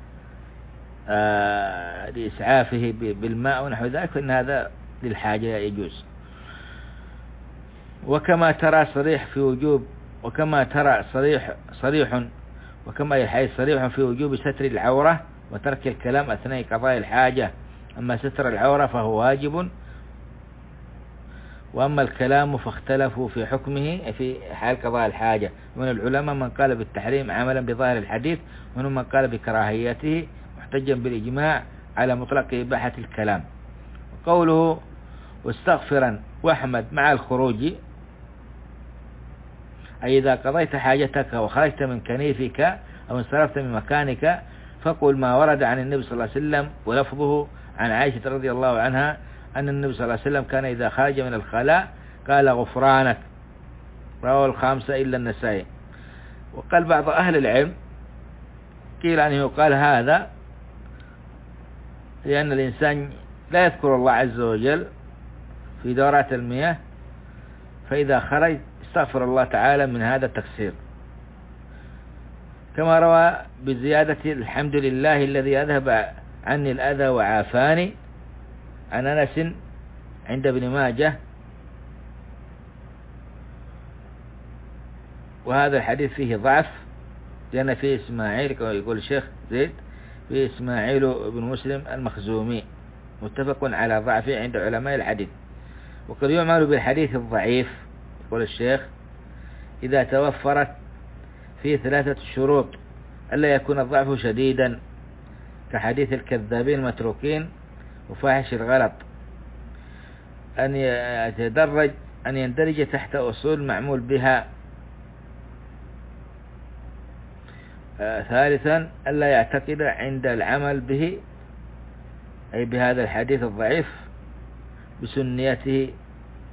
آه لإسعافه بالماء ونحو ذلك، فإن هذا للحاجة يجوز. وكما ترى صريح في وجوب وكما ترى صريح صريح وكما يحيي صريح في وجوب ستر العورة وترك الكلام أثناء قضاء الحاجة. أما ستر العورة فهو واجب، وأما الكلام فاختلفوا في حكمه في حال قضاء الحاجة. من العلماء من قال بالتحريم عملا بظاهر الحديث، ومنهم من قال بكراهيته محتجا بالإجماع على مطلق إباحة الكلام. وقوله واستغفرا واحمد مع الخروج، أي إذا قضيت حاجتك وخرجت من كنيفك أو انصرفت من مكانك فقل ما ورد عن النبي صلى الله عليه وسلم. ولفظه عن عائشة رضي الله عنها أن النبي صلى الله عليه وسلم كان إذا خرج من الخلاء قال غفرانك. رواه الخامسة إلا النسائي. وقال بعض أهل العلم قيل أنه يقال هذا لأن الإنسان لا يذكر الله عز وجل في دورات المياه، فإذا خرج استغفر الله تعالى من هذا التقصير. كما روى بزيادة الحمد لله الذي أذهب عني الأذى وعافاني عن أنس عند ابن ماجه. وهذا الحديث فيه ضعف لأن فيه إسماعيل كما يقول الشيخ زيد، فيه إسماعيل بن مسلم المخزومي متفق على ضعفه عند علماء الحديث. وقد يعمل بالحديث الضعيف يقول الشيخ إذا توفرت فيه ثلاثة شروط: ألا يكون الضعف شديدا كحديث الكذابين المتروكين وفاحش الغلط، أن يتدرج أن يندرج تحت أصول معمول بها، آه ثالثا ألا يعتقد عند العمل به أي بهذا الحديث الضعيف بسنيته.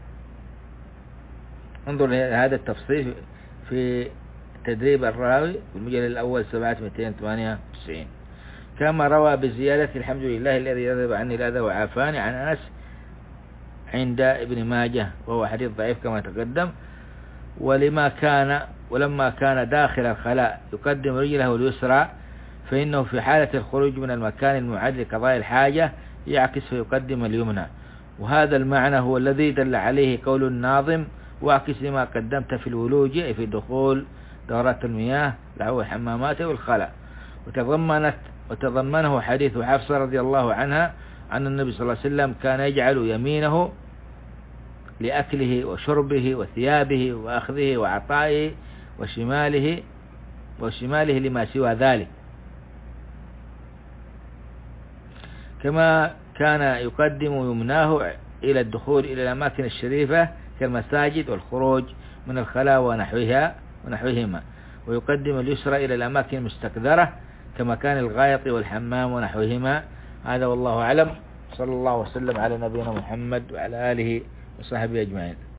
انظر هذا التفصيل في تدريب الراوي في المجلد الأول سبعة مئتين وثمانية وتسعين. كما روى بزيادة الحمد لله الذي يذهب عني الأذى وعافاني عن أنس عند ابن ماجه وهو حديث ضعيف كما تقدم. ولما كان ولما كان داخل الخلاء يقدم رجله اليسرى فإنه في حالة الخروج من المكان المعد لقضاء الحاجة يعكس فيقدم اليمنى. وهذا المعنى هو الذي دل عليه قول الناظم: واعكس لما قدمت في الولوج أي في دخول دورات المياه له الحمامات والخلاء. وتضمنت وتضمنه حديث حفصة رضي الله عنها عن النبي صلى الله عليه وسلم كان يجعل يمينه لأكله وشربه وثيابه وأخذه وعطائه وشماله وشماله لما سوى ذلك، كما كان يقدم يمناه إلى الدخول إلى الأماكن الشريفة كالمساجد والخروج من الخلاء ونحوها ونحوهما، ويقدم اليسرى إلى الأماكن المستكثرة كمكان الغائط والحمام ونحوهما. هذا والله أعلم. صلى الله وسلم على نبينا محمد وعلى آله وصحبه أجمعين.